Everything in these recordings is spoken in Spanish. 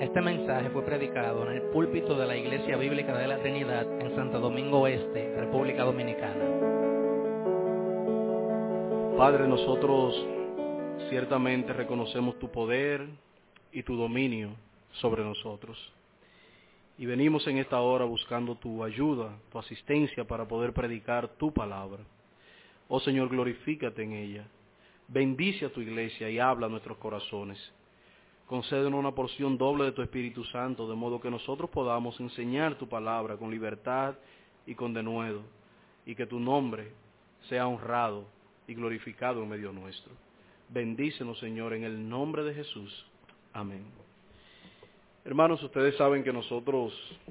Este mensaje fue predicado en el púlpito de la Iglesia Bíblica de la Trinidad en Santo Domingo Este, República Dominicana. Padre, nosotros ciertamente reconocemos tu poder y tu dominio sobre nosotros. Y venimos en esta hora buscando tu ayuda, tu asistencia para poder predicar tu palabra. Oh Señor, glorifícate en ella. Bendice a tu iglesia y habla a nuestros corazones. Concédenos una porción doble de tu Espíritu Santo, de modo que nosotros podamos enseñar tu palabra con libertad y con denuedo, y que tu nombre sea honrado y glorificado en medio nuestro. Bendícenos, Señor, en el nombre de Jesús. Amén. Hermanos, ustedes saben que nosotros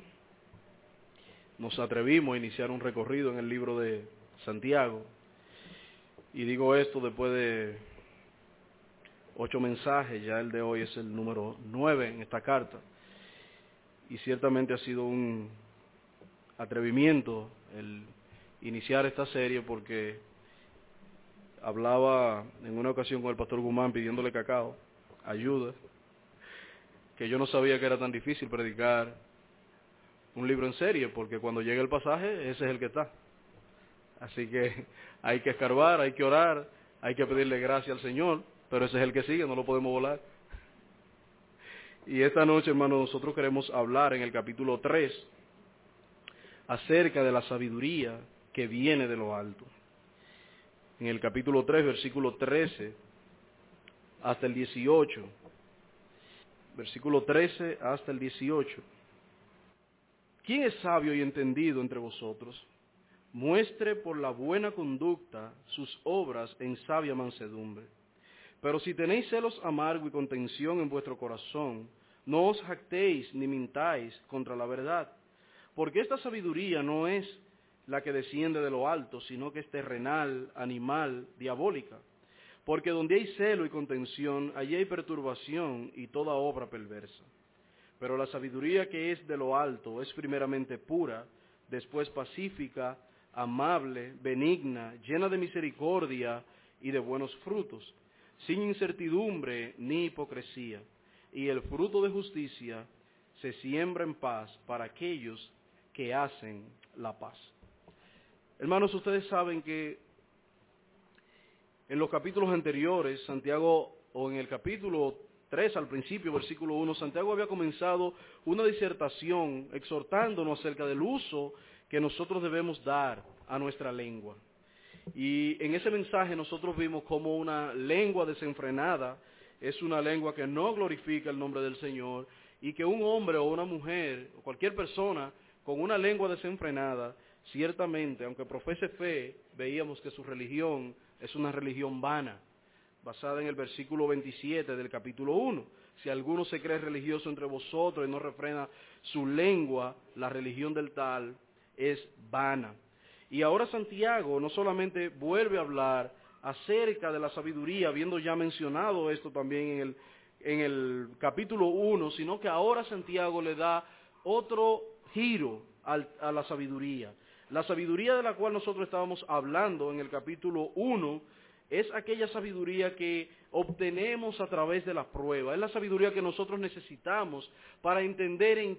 nos atrevimos a iniciar un recorrido en el libro de Santiago, y digo esto después de 8 mensajes, ya el de hoy es el número 9 en esta carta, y ciertamente ha sido un atrevimiento el iniciar esta serie, porque hablaba en una ocasión con el pastor Guzmán pidiéndole ayuda, que yo no sabía que era tan difícil predicar un libro en serie, porque cuando llega el pasaje, ese es el que está. Así que hay que escarbar, hay que orar, hay que pedirle gracia al Señor, pero ese es el que sigue, no lo podemos volar. Y esta noche, hermanos, nosotros queremos hablar en el capítulo 3 acerca de la sabiduría que viene de lo alto. En el capítulo 3, versículo 13 hasta el 18. Versículo 13 hasta el 18. ¿Quién es sabio y entendido entre vosotros? Muestre por la buena conducta sus obras en sabia mansedumbre. Pero si tenéis celos amargos y contención en vuestro corazón, no os jactéis ni mintáis contra la verdad. Porque esta sabiduría no es la que desciende de lo alto, sino que es terrenal, animal, diabólica. Porque donde hay celo y contención, allí hay perturbación y toda obra perversa. Pero la sabiduría que es de lo alto es primeramente pura, después pacífica, amable, benigna, llena de misericordia y de buenos frutos, sin incertidumbre ni hipocresía. Y el fruto de justicia se siembra en paz para aquellos que hacen la paz. Hermanos, ustedes saben que en los capítulos anteriores, Santiago, o en el capítulo 3 al principio, versículo 1, Santiago había comenzado una disertación exhortándonos acerca del uso que nosotros debemos dar a nuestra lengua. Y en ese mensaje nosotros vimos cómo una lengua desenfrenada es una lengua que no glorifica el nombre del Señor, y que un hombre o una mujer o cualquier persona con una lengua desenfrenada, ciertamente, aunque profese fe, veíamos que su religión es una religión vana, basada en el versículo 27 del capítulo 1. Si alguno se cree religioso entre vosotros y no refrena su lengua, la religión del tal es vana. Y ahora Santiago no solamente vuelve a hablar acerca de la sabiduría, habiendo ya mencionado esto también en el capítulo 1, sino que ahora Santiago le da otro giro a la sabiduría. La sabiduría de la cual nosotros estábamos hablando en el capítulo 1 es aquella sabiduría que obtenemos a través de la prueba. Es la sabiduría que nosotros necesitamos para entender en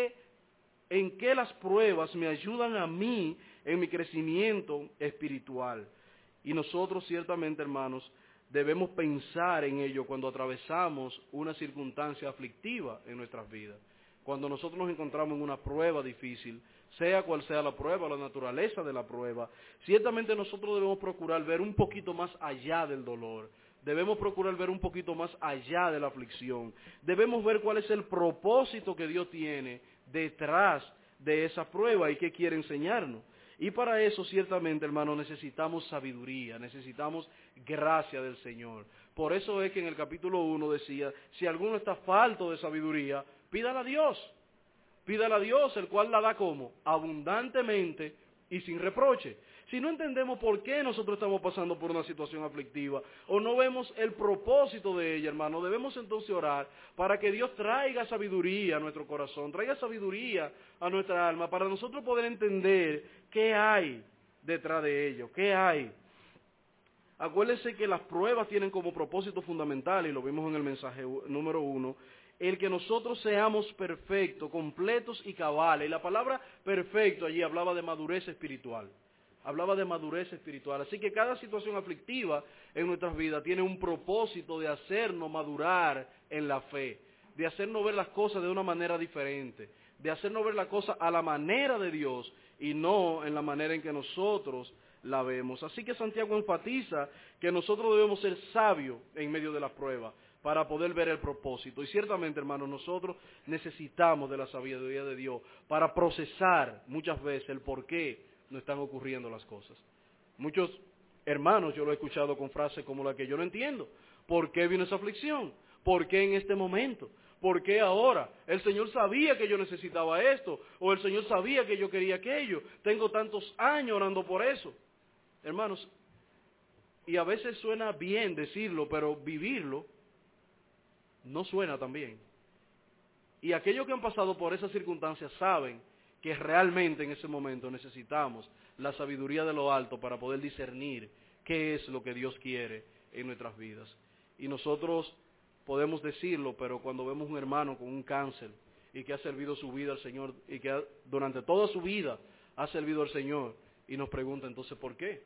qué las pruebas me ayudan a mí en mi crecimiento espiritual. Y nosotros ciertamente, hermanos, debemos pensar en ello cuando atravesamos una circunstancia aflictiva en nuestras vidas. Cuando nosotros nos encontramos en una prueba difícil, sea cual sea la prueba, la naturaleza de la prueba, ciertamente nosotros debemos procurar ver un poquito más allá del dolor. Debemos procurar ver un poquito más allá de la aflicción. Debemos ver cuál es el propósito que Dios tiene detrás de esa prueba y qué quiere enseñarnos. Y para eso, ciertamente, hermano, necesitamos sabiduría, necesitamos gracia del Señor. Por eso es que en el capítulo 1 decía, si alguno está falto de sabiduría, pídala a Dios. Pídala a Dios, el cual la da como abundantemente y sin reproche. Si no entendemos por qué nosotros estamos pasando por una situación aflictiva o no vemos el propósito de ella, hermano, debemos entonces orar para que Dios traiga sabiduría a nuestro corazón, traiga sabiduría a nuestra alma, para nosotros poder entender qué hay detrás de ello, qué hay. Acuérdense que las pruebas tienen como propósito fundamental, y lo vimos en el mensaje número 1, el que nosotros seamos perfectos, completos y cabales. Y la palabra perfecto allí hablaba de madurez espiritual. Hablaba de madurez espiritual. Así que cada situación aflictiva en nuestras vidas tiene un propósito de hacernos madurar en la fe, de hacernos ver las cosas de una manera diferente, de hacernos ver las cosas a la manera de Dios y no en la manera en que nosotros la vemos. Así que Santiago enfatiza que nosotros debemos ser sabios en medio de las pruebas para poder ver el propósito. Y ciertamente, hermanos, nosotros necesitamos de la sabiduría de Dios para procesar muchas veces el por qué no están ocurriendo las cosas. Muchos hermanos yo lo he escuchado con frases como la que yo no entiendo. ¿Por qué vino esa aflicción? ¿Por qué en este momento? ¿Por qué ahora? El Señor sabía que yo necesitaba esto, o el Señor sabía que yo quería aquello. Tengo tantos años orando por eso. Hermanos, y a veces suena bien decirlo, pero vivirlo no suena tan bien. Y aquellos que han pasado por esas circunstancias saben que realmente en ese momento necesitamos la sabiduría de lo alto para poder discernir qué es lo que Dios quiere en nuestras vidas. Y nosotros podemos decirlo, pero cuando vemos un hermano con un cáncer y que ha servido su vida al Señor y que durante toda su vida ha servido al Señor y nos pregunta entonces ¿por qué?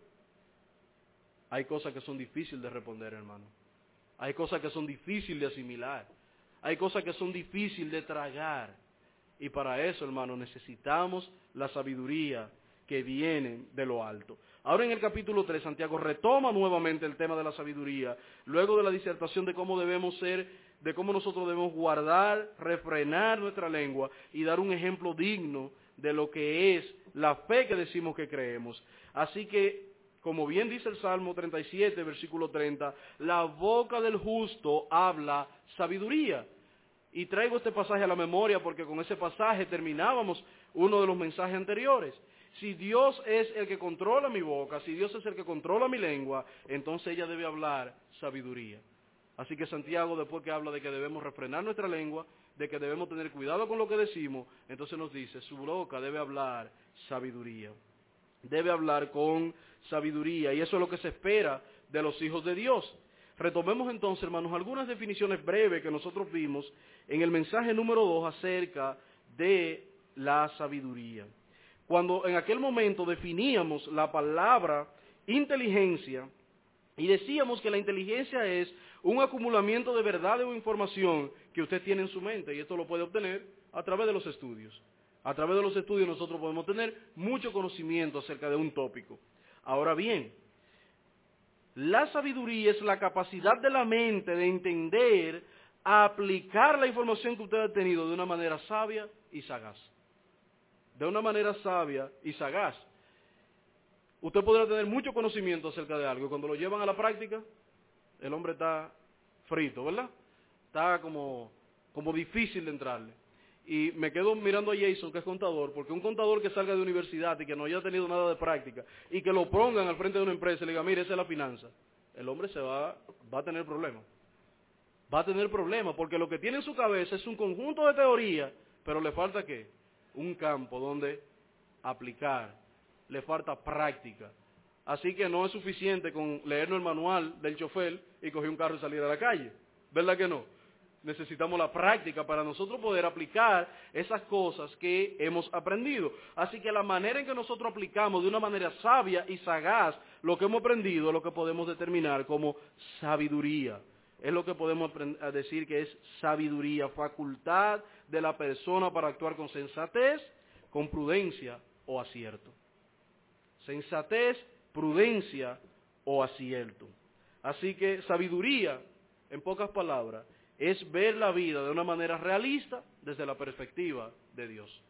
Hay cosas que son difíciles de responder, hermano. Hay cosas que son difíciles de asimilar. Hay cosas que son difíciles de tragar. Y para eso, hermano, necesitamos la sabiduría que viene de lo alto. Ahora en el capítulo 3, Santiago retoma nuevamente el tema de la sabiduría, luego de la disertación de cómo debemos ser, de cómo nosotros debemos guardar, refrenar nuestra lengua y dar un ejemplo digno de lo que es la fe que decimos que creemos. Así que, como bien dice el Salmo 37, versículo 30, la boca del justo habla sabiduría. Y traigo este pasaje a la memoria porque con ese pasaje terminábamos uno de los mensajes anteriores. Si Dios es el que controla mi boca, si Dios es el que controla mi lengua, entonces ella debe hablar sabiduría. Así que Santiago, después que habla de que debemos refrenar nuestra lengua, de que debemos tener cuidado con lo que decimos, entonces nos dice, su boca debe hablar sabiduría. Debe hablar con sabiduría, y eso es lo que se espera de los hijos de Dios. Retomemos entonces, hermanos, algunas definiciones breves que nosotros vimos en el mensaje número 2 acerca de la sabiduría. Cuando en aquel momento definíamos la palabra inteligencia y decíamos que la inteligencia es un acumulamiento de verdad o información que usted tiene en su mente, y esto lo puede obtener a través de los estudios. A través de los estudios nosotros podemos tener mucho conocimiento acerca de un tópico. Ahora bien, la sabiduría es la capacidad de la mente de entender, aplicar la información que usted ha tenido de una manera sabia y sagaz. De una manera sabia y sagaz. Usted podrá tener mucho conocimiento acerca de algo y cuando lo llevan a la práctica, el hombre está frito, ¿verdad? Está como difícil de entrarle. Y me quedo mirando a Jason, que es contador, porque un contador que salga de universidad y que no haya tenido nada de práctica, y que lo pongan al frente de una empresa y le diga, mire, esa es la finanza, el hombre va a tener problemas. Va a tener problemas, porque lo que tiene en su cabeza es un conjunto de teoría, pero le falta ¿qué? Un campo donde aplicar, le falta práctica. Así que no es suficiente con leernos el manual del chofer y coger un carro y salir a la calle, ¿verdad que no? Necesitamos la práctica para nosotros poder aplicar esas cosas que hemos aprendido. Así que la manera en que nosotros aplicamos de una manera sabia y sagaz lo que hemos aprendido es lo que podemos determinar como sabiduría. Es lo que podemos decir que es sabiduría, facultad de la persona para actuar con sensatez, con prudencia o acierto. Sensatez, prudencia o acierto. Así que sabiduría, en pocas palabras, es ver la vida de una manera realista desde la perspectiva de Dios.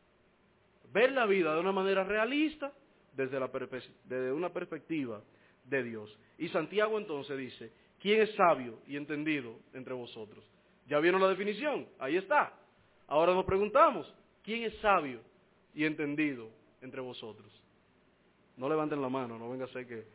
Ver la vida de una manera realista desde una perspectiva de Dios. Y Santiago entonces dice, ¿quién es sabio y entendido entre vosotros? ¿Ya vieron la definición? Ahí está. Ahora nos preguntamos, ¿quién es sabio y entendido entre vosotros? No levanten la mano, no venga a ser que...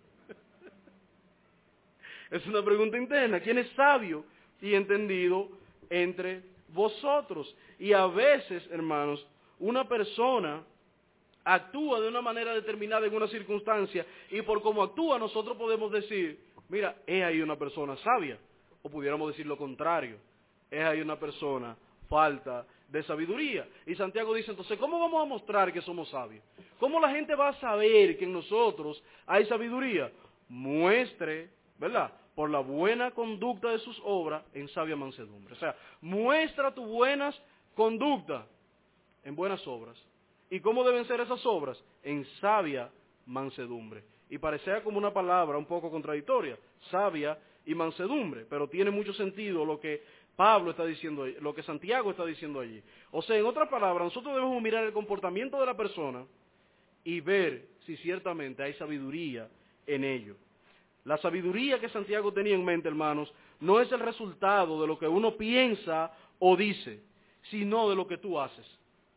Es una pregunta interna. ¿Quién es sabio y entendido entre vosotros? Y a veces, hermanos, una persona actúa de una manera determinada en una circunstancia y por cómo actúa nosotros podemos decir, mira, es ahí una persona sabia. O pudiéramos decir lo contrario. es ahí una persona falta de sabiduría. Y Santiago dice, entonces, ¿cómo vamos a mostrar que somos sabios? ¿Cómo la gente va a saber que en nosotros hay sabiduría? Muestre, ¿verdad?, por la buena conducta de sus obras en sabia mansedumbre. O sea, muestra tu buena conducta en buenas obras. ¿Y cómo deben ser esas obras? En sabia mansedumbre. Y parecía como una palabra un poco contradictoria, sabia y mansedumbre, pero tiene mucho sentido lo que Pablo está diciendo, lo que Santiago está diciendo allí. O sea, en otras palabras, nosotros debemos mirar el comportamiento de la persona y ver si ciertamente hay sabiduría en ello. La sabiduría que Santiago tenía en mente, hermanos, no es el resultado de lo que uno piensa o dice, sino de lo que tú haces.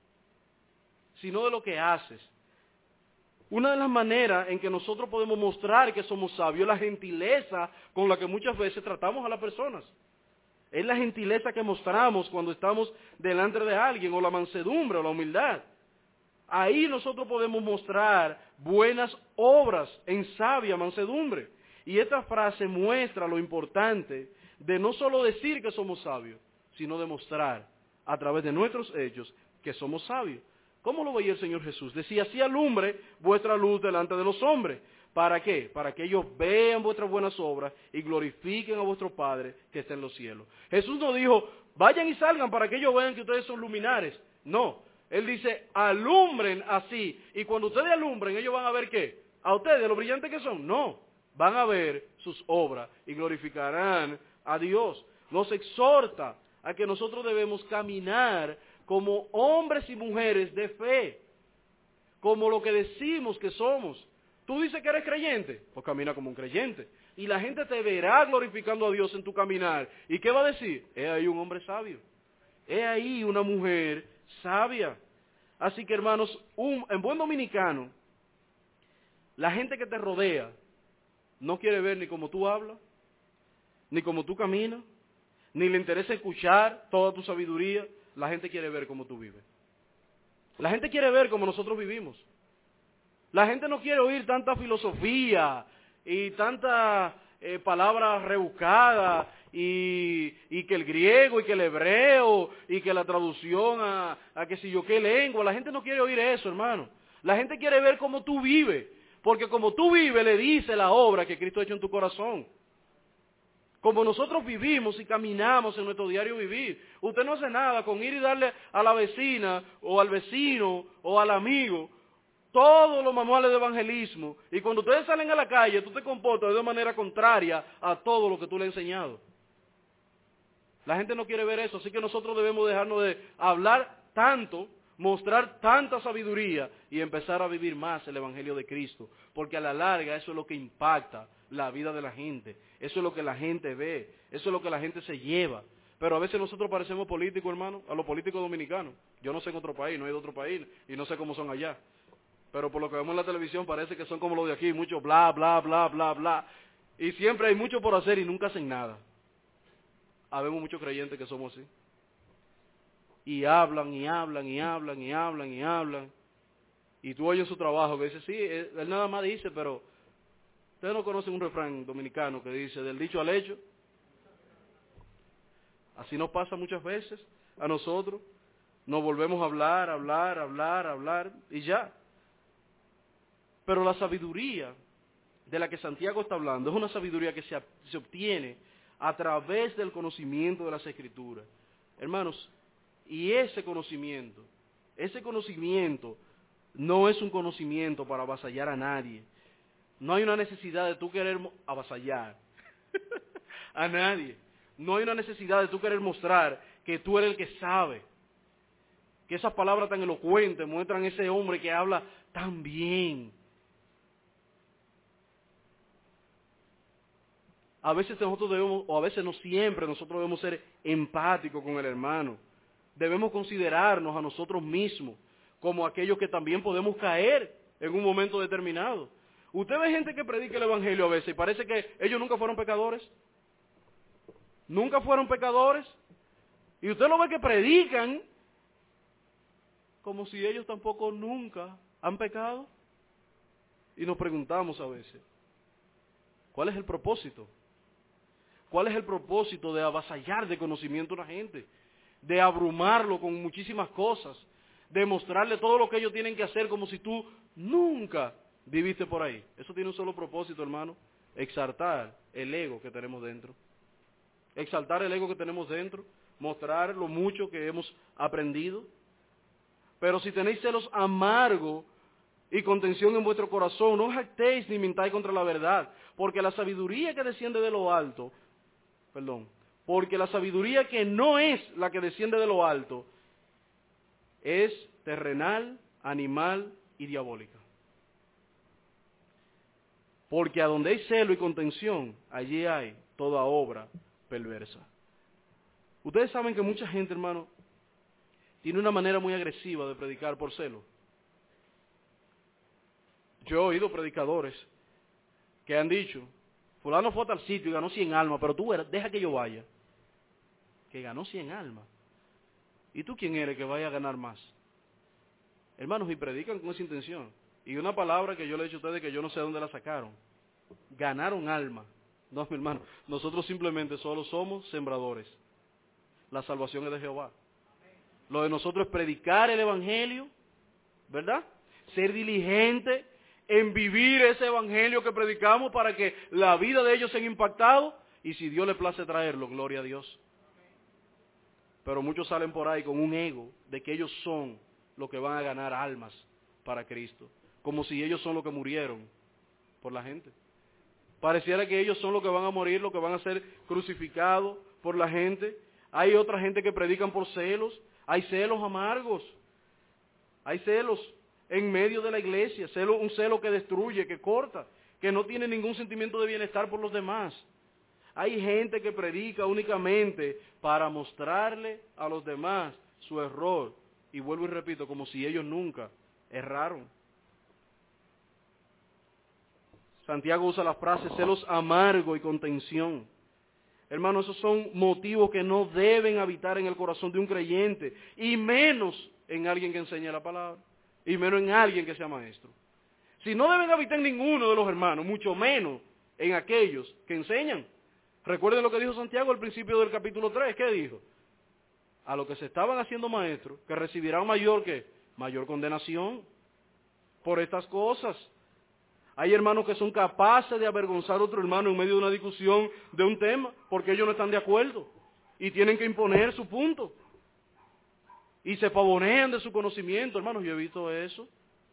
Sino de lo que haces. Una de las maneras en que nosotros podemos mostrar que somos sabios es la gentileza con la que muchas veces tratamos a las personas. Es la gentileza que mostramos cuando estamos delante de alguien, o la mansedumbre, o la humildad. Ahí nosotros podemos mostrar buenas obras en sabia mansedumbre. Y esta frase muestra lo importante de no solo decir que somos sabios, sino demostrar a través de nuestros hechos que somos sabios. ¿Cómo lo veía el Señor Jesús? Decía, así alumbre vuestra luz delante de los hombres. ¿Para qué? Para que ellos vean vuestras buenas obras y glorifiquen a vuestro Padre que está en los cielos. Jesús no dijo, vayan y salgan para que ellos vean que ustedes son luminares. No, Él dice, alumbren así. Y cuando ustedes alumbren, ellos van a ver ¿qué? ¿A ustedes, lo brillantes que son? No, van a ver sus obras y glorificarán a Dios. Nos exhorta a que nosotros debemos caminar como hombres y mujeres de fe, como lo que decimos que somos. Tú dices que eres creyente, pues camina como un creyente. Y la gente te verá glorificando a Dios en tu caminar. ¿Y qué va a decir? He ahí un hombre sabio. He ahí una mujer sabia. Así que, hermanos, en buen dominicano, la gente que te rodea no quiere ver ni cómo tú hablas, ni cómo tú caminas, ni le interesa escuchar toda tu sabiduría. La gente quiere ver cómo tú vives. La gente quiere ver cómo nosotros vivimos. La gente no quiere oír tanta filosofía y tanta palabras rebuscadas y que el griego y que el hebreo y que la traducción a que si yo qué lengua. La gente no quiere oír eso, hermano. La gente quiere ver cómo tú vives, porque como tú vives le dice la obra que Cristo ha hecho en tu corazón. Como nosotros vivimos y caminamos en nuestro diario vivir. Usted no hace nada con ir y darle a la vecina o al vecino o al amigo todos los manuales de evangelismo, y cuando ustedes salen a la calle, tú te comportas de manera contraria a todo lo que tú le has enseñado. La gente no quiere ver eso, así que nosotros debemos dejarnos de hablar tanto, mostrar tanta sabiduría y empezar a vivir más el evangelio de Cristo, porque a la larga eso es lo que impacta la vida de la gente, eso es lo que la gente ve, eso es lo que la gente se lleva. Pero a veces nosotros parecemos políticos, hermano, a los políticos dominicanos. Yo no sé en otro país, no he ido a otro país y no sé cómo son allá. Pero por lo que vemos en la televisión parece que son como los de aquí, mucho bla, bla, bla, bla, bla. Y siempre hay mucho por hacer y nunca hacen nada. Habemos muchos creyentes que somos así. Y hablan, y hablan, y hablan, y hablan, y hablan. Y tú oyes su trabajo que dice, sí, él nada más dice, pero ustedes no conocen un refrán dominicano que dice, del dicho al hecho. Así nos pasa muchas veces a nosotros. Nos volvemos a hablar, hablar, hablar, hablar, y ya. Pero la sabiduría de la que Santiago está hablando es una sabiduría que se obtiene a través del conocimiento de las Escrituras. Hermanos, y ese conocimiento no es un conocimiento para avasallar a nadie. No hay una necesidad de tú querer avasallar a nadie. No hay una necesidad de tú querer mostrar que tú eres el que sabe. Que esas palabras tan elocuentes muestran ese hombre que habla tan bien. A veces nosotros debemos, o a veces no siempre, nosotros debemos ser empáticos con el hermano. Debemos considerarnos a nosotros mismos como aquellos que también podemos caer en un momento determinado. Usted ve gente que predica el evangelio a veces y parece que ellos nunca fueron pecadores. Nunca fueron pecadores. Y usted lo ve que predican como si ellos tampoco nunca han pecado. Y nos preguntamos a veces, ¿cuál es el propósito? ¿Cuál es el propósito de avasallar de conocimiento a una gente? De abrumarlo con muchísimas cosas, de mostrarle todo lo que ellos tienen que hacer como si tú nunca viviste por ahí. Eso tiene un solo propósito, hermano: exaltar el ego que tenemos dentro. Exaltar el ego que tenemos dentro, mostrar lo mucho que hemos aprendido. Pero si tenéis celos amargos y contención en vuestro corazón, no os jactéis ni mintáis contra la verdad, porque la sabiduría que desciende de lo alto, porque la sabiduría que no es la que desciende de lo alto, es terrenal, animal y diabólica. Porque a donde hay celo y contención, allí hay toda obra perversa. Ustedes saben que mucha gente, hermano, tiene una manera muy agresiva de predicar por celo. Yo he oído predicadores que han dicho: fulano fue a tal sitio y ganó 100 almas, pero tú deja que yo vaya. Que ganó 100 almas. ¿Y tú quién eres que vaya a ganar más? Hermanos, y predican con esa intención. Y una palabra que yo le he dicho a ustedes que yo no sé dónde la sacaron: ganaron alma. No, mi hermano, nosotros simplemente solo somos sembradores. La salvación es de Jehová. Lo de nosotros es predicar el evangelio, ¿verdad? Ser diligente en vivir ese evangelio que predicamos para que la vida de ellos sea impactada, y si Dios le place traerlo, gloria a Dios. Pero muchos salen por ahí con un ego de que ellos son los que van a ganar almas para Cristo, como si ellos son los que murieron por la gente. Pareciera que ellos son los que van a morir, los que van a ser crucificados por la gente. Hay otra gente que predican por celos. Hay celos amargos. Hay celos en medio de la iglesia. Un celo que destruye, que corta, que no tiene ningún sentimiento de bienestar por los demás. Hay gente que predica únicamente para mostrarle a los demás su error. Y vuelvo y repito, como si ellos nunca erraron. Santiago usa la frase celos amargo y contención. Hermanos, esos son motivos que no deben habitar en el corazón de un creyente, y menos en alguien que enseñe la palabra, y menos en alguien que sea maestro. Si no deben habitar en ninguno de los hermanos, mucho menos en aquellos que enseñan. Recuerden lo que dijo Santiago al principio del capítulo 3, ¿qué dijo? A los que se estaban haciendo maestros, que recibirán mayor condenación por estas cosas. Hay hermanos que son capaces de avergonzar a otro hermano en medio de una discusión de un tema, porque ellos no están de acuerdo y tienen que imponer su punto. Y se pavonean de su conocimiento, hermanos, yo he visto eso.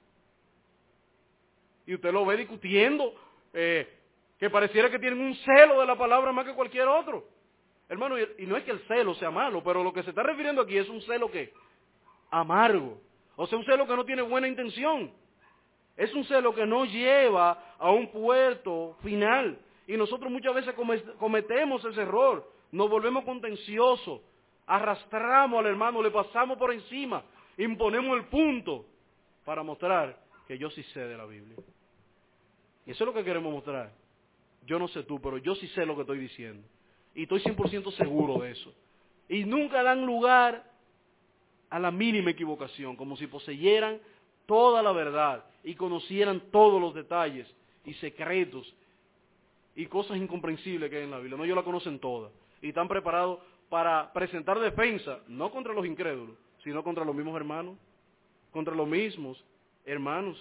Y usted lo ve discutiendo, que pareciera que tienen un celo de la palabra más que cualquier otro. Hermano, y no es que el celo sea malo, pero lo que se está refiriendo aquí es un celo que amargo. O sea, un celo que no tiene buena intención. Es un celo que no lleva a un puerto final. Y nosotros muchas veces cometemos ese error. Nos volvemos contenciosos. Arrastramos al hermano, le pasamos por encima. Imponemos el punto para mostrar que yo sí sé de la Biblia. Y eso es lo que queremos mostrar. Yo no sé tú, pero yo sí sé lo que estoy diciendo. Y estoy 100% seguro de eso. Y nunca dan lugar a la mínima equivocación, como si poseyeran toda la verdad y conocieran todos los detalles y secretos y cosas incomprensibles que hay en la Biblia. No, ellos la conocen todas y están preparados para presentar defensa, no contra los incrédulos, sino contra los mismos hermanos, contra los mismos hermanos.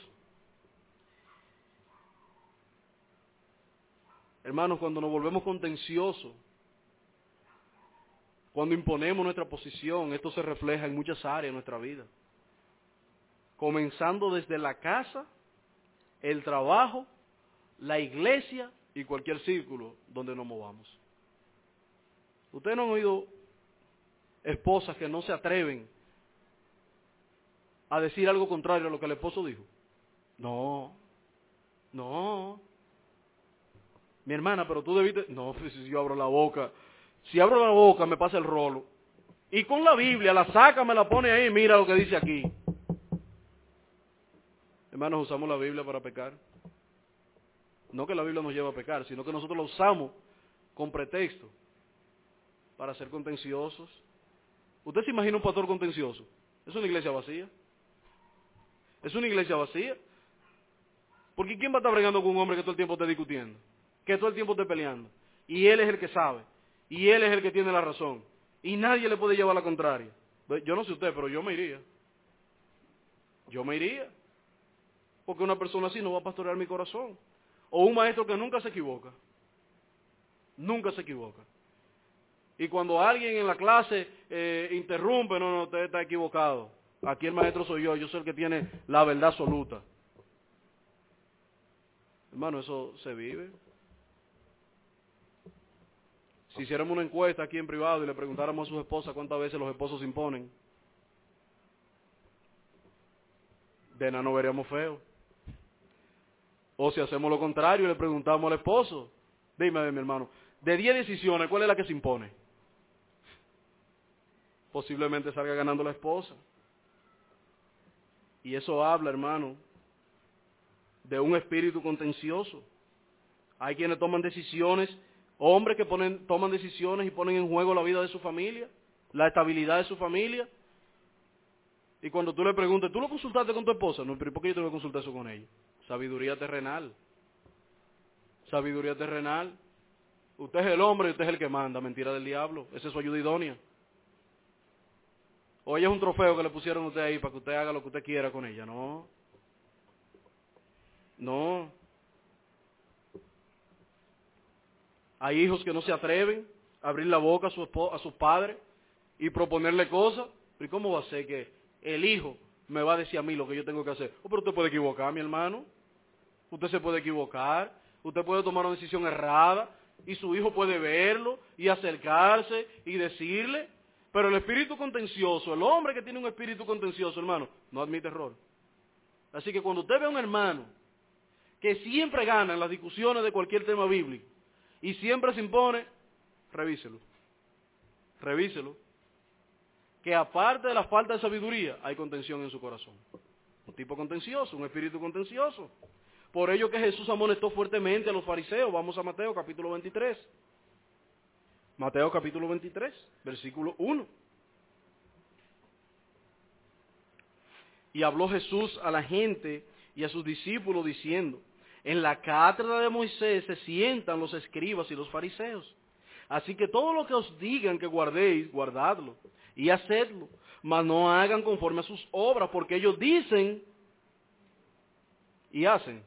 Hermanos, cuando nos volvemos contenciosos, cuando imponemos nuestra posición, esto se refleja en muchas áreas de nuestra vida. Comenzando desde la casa, el trabajo, la iglesia y cualquier círculo donde nos movamos. Ustedes no han oído esposas que no se atreven a decir algo contrario a lo que el esposo dijo. No. Mi hermana, pero tú debiste... No, pues si yo abro la boca. Si abro la boca me pasa el rolo. Y con la Biblia la saca, me la pone ahí, mira lo que dice aquí. Hermanos, usamos la Biblia para pecar. No que la Biblia nos lleva a pecar, sino que nosotros la usamos con pretexto para ser contenciosos. ¿Usted se imagina un pastor contencioso? Es una iglesia vacía. Es una iglesia vacía. Porque ¿quién va a estar bregando con un hombre que todo el tiempo esté discutiendo? Que todo el tiempo esté peleando. y él es el que sabe, y él es el que tiene la razón, y nadie le puede llevar la contraria. Yo no sé usted, pero yo me iría. Yo me iría. Porque una persona así no va a pastorear mi corazón. O un maestro que nunca se equivoca. Nunca se equivoca. Y cuando alguien en la clase interrumpe, no, usted está equivocado. Aquí el maestro soy yo soy el que tiene la verdad absoluta. Hermano, eso se vive. Si hiciéramos una encuesta aquí en privado y le preguntáramos a sus esposas cuántas veces los esposos se imponen, de nada nos veríamos feos. O si hacemos lo contrario y le preguntamos al esposo, dime, mi hermano, de 10 decisiones, ¿cuál es la que se impone? Posiblemente salga ganando la esposa. Y eso habla, hermano, de un espíritu contencioso. Hay quienes toman decisiones, hombres que toman decisiones y ponen en juego la vida de su familia, la estabilidad de su familia. Y cuando tú le preguntas, ¿tú lo consultaste con tu esposa? No, pero ¿por qué yo tengo que consultar eso con ella? Sabiduría terrenal. Sabiduría terrenal. Usted es el hombre y usted es el que manda. Mentira del diablo. Esa es su ayuda idónea. O ella es un trofeo que le pusieron a usted ahí para que usted haga lo que usted quiera con ella. No. No. Hay hijos que no se atreven a abrir la boca a sus padres y proponerle cosas. ¿Y cómo va a ser que el hijo me va a decir a mí lo que yo tengo que hacer? Oh, pero usted puede equivocar, mi hermano. Usted se puede equivocar. Usted puede tomar una decisión errada y su hijo puede verlo y acercarse y decirle. Pero el espíritu contencioso, el hombre que tiene un espíritu contencioso, hermano, no admite error. Así que cuando usted ve a un hermano que siempre gana en las discusiones de cualquier tema bíblico y siempre se impone, revíselo. Revíselo. Que aparte de la falta de sabiduría, hay contención en su corazón. Un tipo contencioso, un espíritu contencioso. Por ello que Jesús amonestó fuertemente a los fariseos. Vamos a Mateo capítulo 23. Mateo capítulo 23, versículo 1. Y habló Jesús a la gente y a sus discípulos diciendo, en la cátedra de Moisés se sientan los escribas y los fariseos. Así que todo lo que os digan que guardéis, guardadlo y hacedlo, mas no hagan conforme a sus obras, porque ellos dicen y hacen.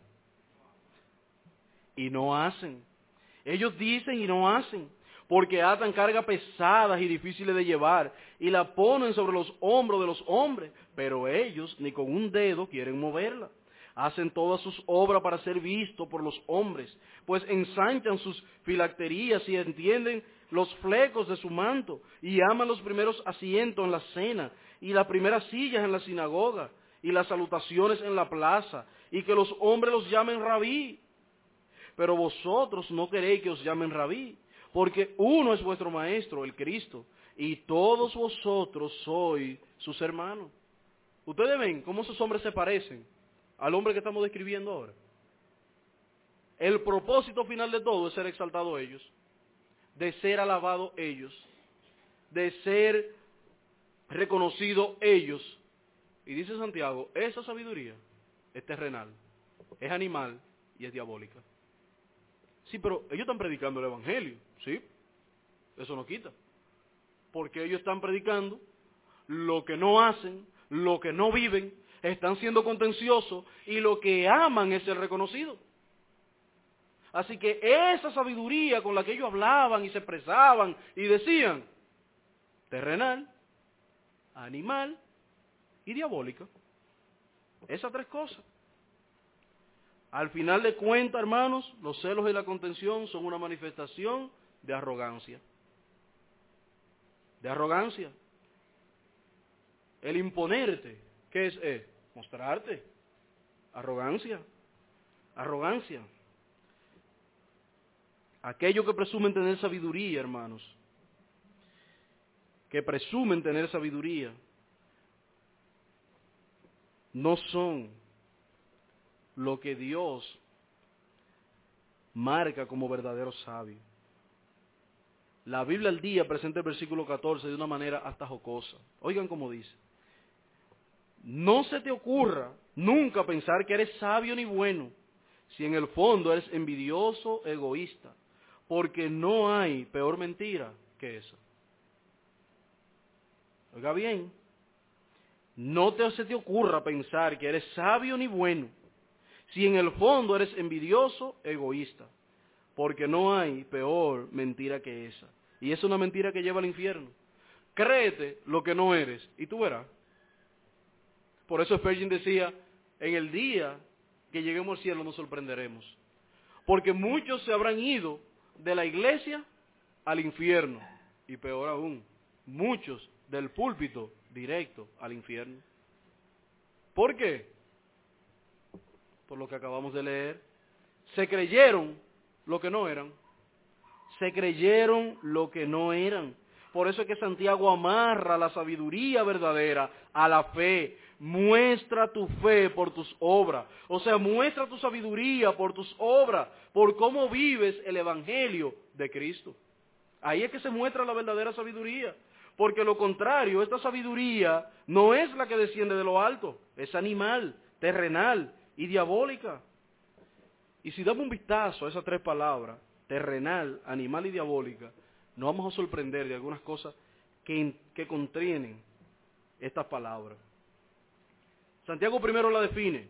Y no hacen. Ellos dicen y no hacen, porque atan cargas pesadas y difíciles de llevar, y la ponen sobre los hombros de los hombres, pero ellos ni con un dedo quieren moverla. Hacen todas sus obras para ser vistos por los hombres, pues ensanchan sus filacterías y entienden los flecos de su manto, y aman los primeros asientos en la cena, y las primeras sillas en la sinagoga, y las salutaciones en la plaza, y que los hombres los llamen rabí. Pero vosotros no queréis que os llamen rabí, porque uno es vuestro maestro, el Cristo, y todos vosotros sois sus hermanos. Ustedes ven cómo esos hombres se parecen al hombre que estamos describiendo ahora. El propósito final de todo es ser exaltado ellos, de ser alabado ellos, de ser reconocido ellos. Y dice Santiago, esa sabiduría es terrenal, es animal y es diabólica. Sí, pero ellos están predicando el evangelio, ¿sí? Eso no quita. Porque ellos están predicando lo que no hacen, lo que no viven, están siendo contenciosos y lo que aman es ser reconocido. Así que esa sabiduría con la que ellos hablaban y se expresaban y decían, terrenal, animal y diabólica. Esas tres cosas. Al final de cuentas, hermanos, los celos y la contención son una manifestación de arrogancia. De arrogancia. El imponerte, ¿qué es? Mostrarte. Arrogancia. Arrogancia. Aquellos que presumen tener sabiduría, hermanos, que presumen tener sabiduría, no son lo que Dios marca como verdadero sabio. La Biblia al día presenta el versículo 14 de una manera hasta jocosa. Oigan cómo dice. No se te ocurra nunca pensar que eres sabio ni bueno, si en el fondo eres envidioso, egoísta. porque no hay peor mentira que esa. Oiga bien, no se te ocurra pensar que eres sabio ni bueno, si en el fondo eres envidioso, egoísta, porque no hay peor mentira que esa. Y es una mentira que lleva al infierno. Créete lo que no eres y tú verás. Por eso Spurgeon decía, en el día que lleguemos al cielo nos sorprenderemos. Porque muchos se habrán ido de la iglesia al infierno. Y peor aún, muchos del púlpito directo al infierno. ¿Por qué? Por lo que acabamos de leer. Se creyeron lo que no eran. Se creyeron lo que no eran. Por eso es que Santiago amarra la sabiduría verdadera a la fe. Muestra tu fe por tus obras. O sea, muestra tu sabiduría por tus obras, por cómo vives el Evangelio de Cristo. Ahí es que se muestra la verdadera sabiduría. Porque lo contrario, esta sabiduría no es la que desciende de lo alto. Es animal, terrenal y diabólica. Y si damos un vistazo a esas tres palabras, terrenal, animal y diabólica, nos vamos a sorprender de algunas cosas que contienen estas palabras. Santiago primero la define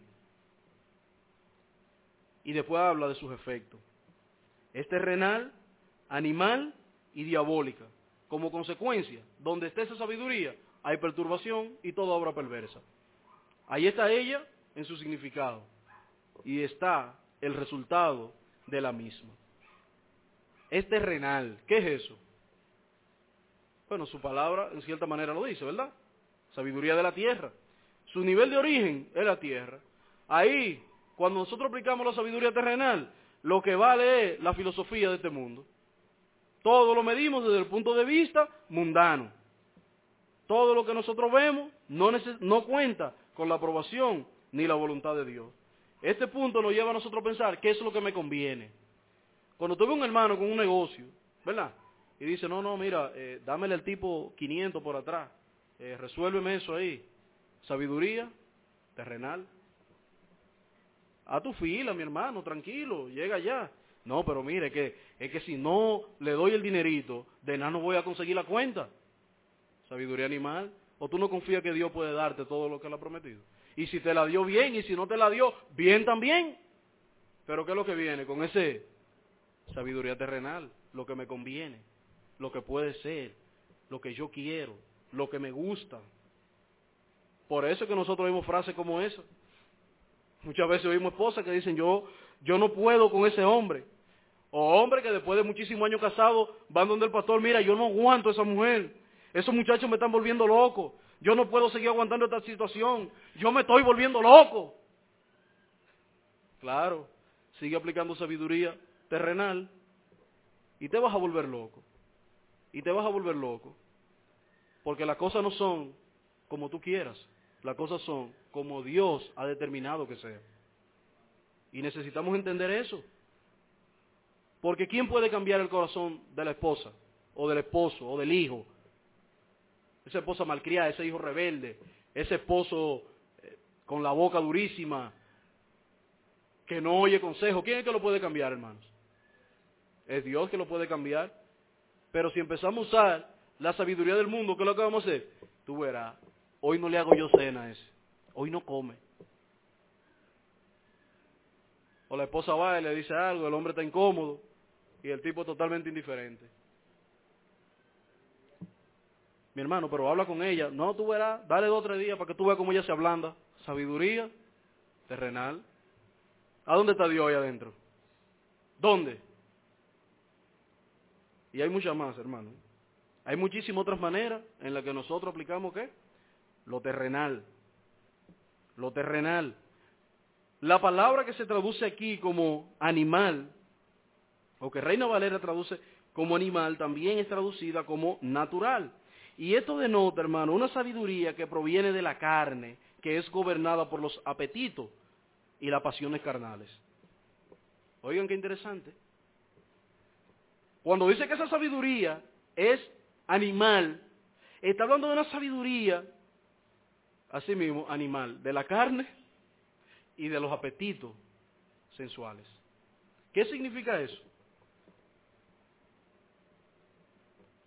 y después habla de sus efectos. Es terrenal, animal y diabólica. Como consecuencia, donde esté esa sabiduría, hay perturbación y toda obra perversa. Ahí está ella en su significado y está el resultado de la misma. Es terrenal. ¿Qué es eso? Bueno, su palabra en cierta manera lo dice, ¿verdad? Sabiduría de la tierra. Su nivel de origen es la tierra. Ahí, cuando nosotros aplicamos la sabiduría terrenal, lo que vale es la filosofía de este mundo. Todo lo medimos desde el punto de vista mundano. Todo lo que nosotros vemos no cuenta con la aprobación ni la voluntad de Dios. Este punto nos lleva a nosotros a pensar qué es lo que me conviene. Cuando tuve un hermano con un negocio, ¿verdad? Y dice, no, mira, dámele al tipo 500 por atrás, resuélveme eso ahí. Sabiduría terrenal. A tu fila, mi hermano, tranquilo, llega ya. No, pero mire, es que si no le doy el dinerito, de nada no voy a conseguir la cuenta. Sabiduría animal. ¿O tú no confías que Dios puede darte todo lo que Él ha prometido? Y si te la dio bien, y si no te la dio, bien también. Pero ¿qué es lo que viene con ese sabiduría terrenal? Lo que me conviene, lo que puede ser, lo que yo quiero, lo que me gusta. Por eso es que nosotros oímos frases como esa. Muchas veces oímos esposas que dicen, yo no puedo con ese hombre. O hombres que después de muchísimos años casados van donde el pastor, mira, yo no aguanto a esa mujer. Esos muchachos me están volviendo loco. Yo no puedo seguir aguantando esta situación. Yo me estoy volviendo loco. Claro, sigue aplicando sabiduría terrenal y te vas a volver loco. Y te vas a volver loco. Porque las cosas no son como tú quieras. Las cosas son como Dios ha determinado que sean. Y necesitamos entender eso. Porque ¿quién puede cambiar el corazón de la esposa? O del esposo, o del hijo. Esa esposa malcriada, ese hijo rebelde, ese esposo con la boca durísima, que no oye consejo. ¿Quién es que lo puede cambiar, hermanos? Es Dios que lo puede cambiar. Pero si empezamos a usar la sabiduría del mundo, ¿qué es lo que vamos a hacer? Tú verás, hoy no le hago yo cena a ese. Hoy no come. O la esposa va y le dice algo, el hombre está incómodo y el tipo totalmente indiferente. Mi hermano, pero habla con ella. No, tú verás, dale 2 o 3 días para que tú veas cómo ella se ablanda. Sabiduría terrenal. ¿A dónde está Dios ahí adentro? ¿Dónde? Y hay muchas más, hermano. Hay muchísimas otras maneras en las que nosotros aplicamos, ¿qué? Lo terrenal. Lo terrenal. La palabra que se traduce aquí como animal, o que Reina Valera traduce como animal, también es traducida como natural. Y esto denota, hermano, una sabiduría que proviene de la carne, que es gobernada por los apetitos y las pasiones carnales. Oigan qué interesante. Cuando dice que esa sabiduría es animal, está hablando de una sabiduría, así mismo, animal, de la carne y de los apetitos sensuales. ¿Qué significa eso?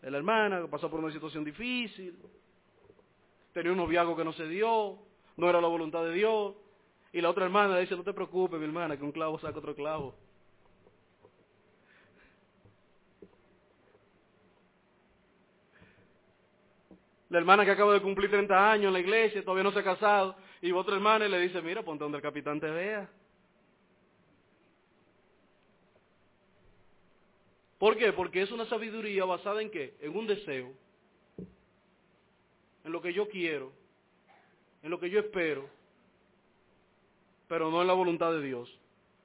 de la hermana que pasó por una situación difícil, tenía un noviazgo que no se dio, no era la voluntad de Dios, y la otra hermana le dice, no te preocupes, mi hermana, que un clavo saca otro clavo. La hermana que acaba de cumplir 30 años en la iglesia, todavía no se ha casado, y otra hermana le dice, mira, ponte donde el capitán te vea. ¿Por qué? Porque es una sabiduría basada en ¿qué? En un deseo, en lo que yo quiero, en lo que yo espero, pero no en la voluntad de Dios.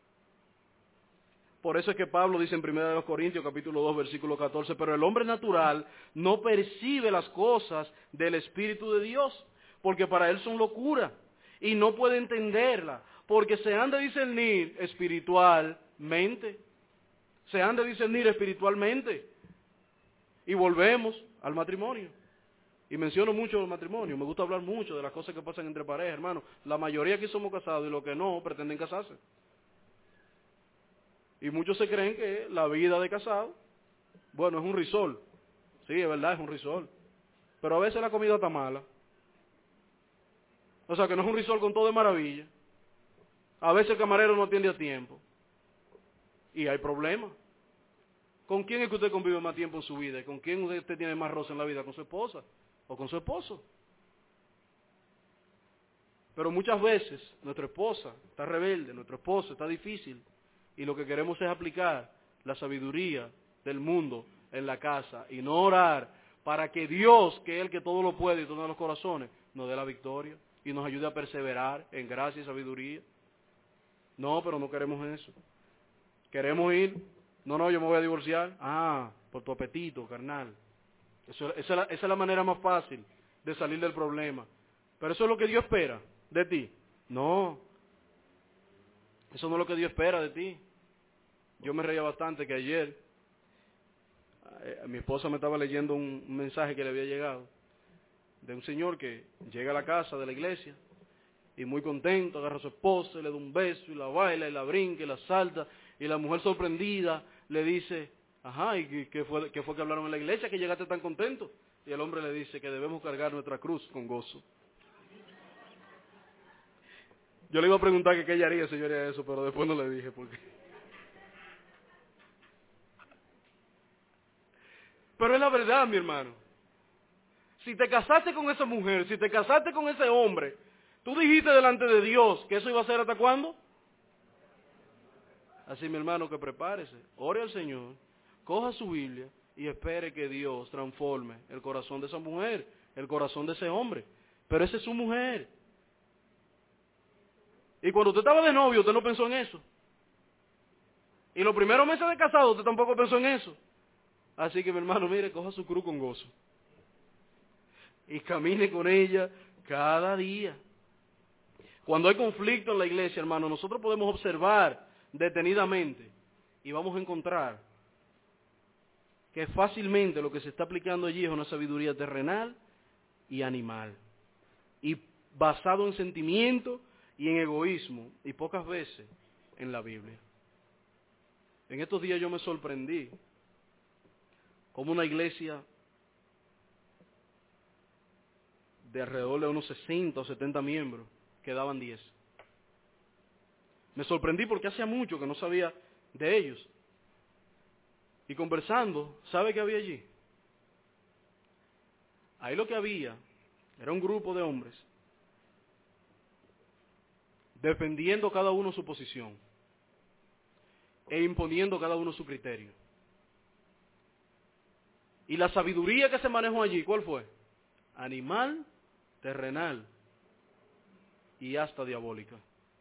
Por eso es que Pablo dice en 1 Corintios capítulo 2 versículo 14, pero el hombre natural no percibe las cosas del Espíritu de Dios, porque para él son locura, y no puede entenderla, porque se han de discernir espiritualmente. Se han de discernir espiritualmente. Y volvemos al matrimonio. Y menciono mucho el matrimonio. Me gusta hablar mucho de las cosas que pasan entre parejas, hermano. La mayoría aquí somos casados y los que no pretenden casarse. Y muchos se creen que la vida de casado, bueno, es un risol. Sí, es verdad, es un risol. Pero a veces la comida está mala. O sea, que no es un risol con todo de maravilla. A veces el camarero no atiende a tiempo. Y hay problemas. ¿Con quién es que usted convive más tiempo en su vida? ¿Con quién usted tiene más roce en la vida? ¿Con su esposa o con su esposo? Pero muchas veces nuestra esposa está rebelde, nuestro esposo está difícil, y lo que queremos es aplicar la sabiduría del mundo en la casa y no orar para que Dios, que es el que todo lo puede y todos los corazones, nos dé la victoria y nos ayude a perseverar en gracia y sabiduría. No, pero no queremos eso. Queremos ir, no, yo me voy a divorciar. Ah, por tu apetito, carnal. Esa es la manera más fácil de salir del problema. Pero eso es lo que Dios espera de ti. No, eso no es lo que Dios espera de ti. Yo me reía bastante que ayer mi esposa me estaba leyendo un mensaje que le había llegado de un señor que llega a la casa de la iglesia y muy contento agarra a su esposa y le da un beso y la baila y la brinca y la salta, y la mujer sorprendida le dice, ajá, ¿y qué fue que hablaron en la iglesia que llegaste tan contento? Y el hombre le dice que debemos cargar nuestra cruz con gozo. Yo le iba a preguntar que qué ella haría si yo haría eso, pero después no le dije por qué. Pero es la verdad, mi hermano. Si te casaste con esa mujer, si te casaste con ese hombre, tú dijiste delante de Dios que eso iba a ser ¿hasta cuándo? Así, mi hermano, que prepárese, ore al Señor, coja su Biblia y espere que Dios transforme el corazón de esa mujer, el corazón de ese hombre. Pero esa es su mujer. Y cuando usted estaba de novio, usted no pensó en eso. Y los primeros meses de casado, usted tampoco pensó en eso. Así que, mi hermano, mire, coja su cruz con gozo. Y camine con ella cada día. Cuando hay conflicto en la iglesia, hermano, nosotros podemos observar detenidamente y vamos a encontrar que fácilmente lo que se está aplicando allí es una sabiduría terrenal y animal. Y basado en sentimiento y en egoísmo, y pocas veces en la Biblia. En estos días yo me sorprendí como una iglesia de alrededor de unos 60 o 70 miembros quedaban 10. Me sorprendí porque hacía mucho que no sabía de ellos. Y conversando, ¿sabe qué había allí? Ahí lo que había era un grupo de hombres defendiendo cada uno su posición e imponiendo cada uno su criterio. Y la sabiduría que se manejó allí, ¿cuál fue? Animal, terrenal y hasta diabólica.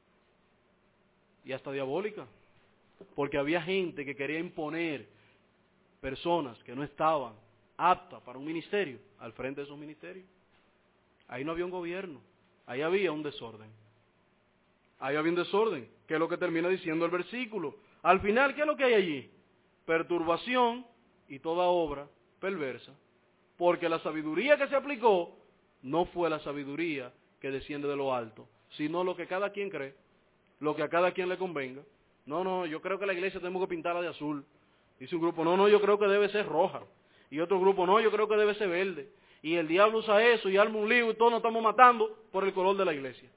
Y hasta diabólica. Porque había gente que quería imponer personas que no estaban aptas para un ministerio al frente de esos ministerios. Ahí no había un gobierno, ahí había un desorden. Ahí había un desorden, que es lo que termina diciendo el versículo. Al final, ¿qué es lo que hay allí? Perturbación y toda obra perversa. Porque la sabiduría que se aplicó no fue la sabiduría que desciende de lo alto, sino lo que cada quien cree, lo que a cada quien le convenga. No, yo creo que la iglesia tenemos que pintarla de azul. Dice un grupo, no, yo creo que debe ser roja. Y otro grupo, no, yo creo que debe ser verde. Y el diablo usa eso y arma un lío y todos nos estamos matando por el color de la iglesia.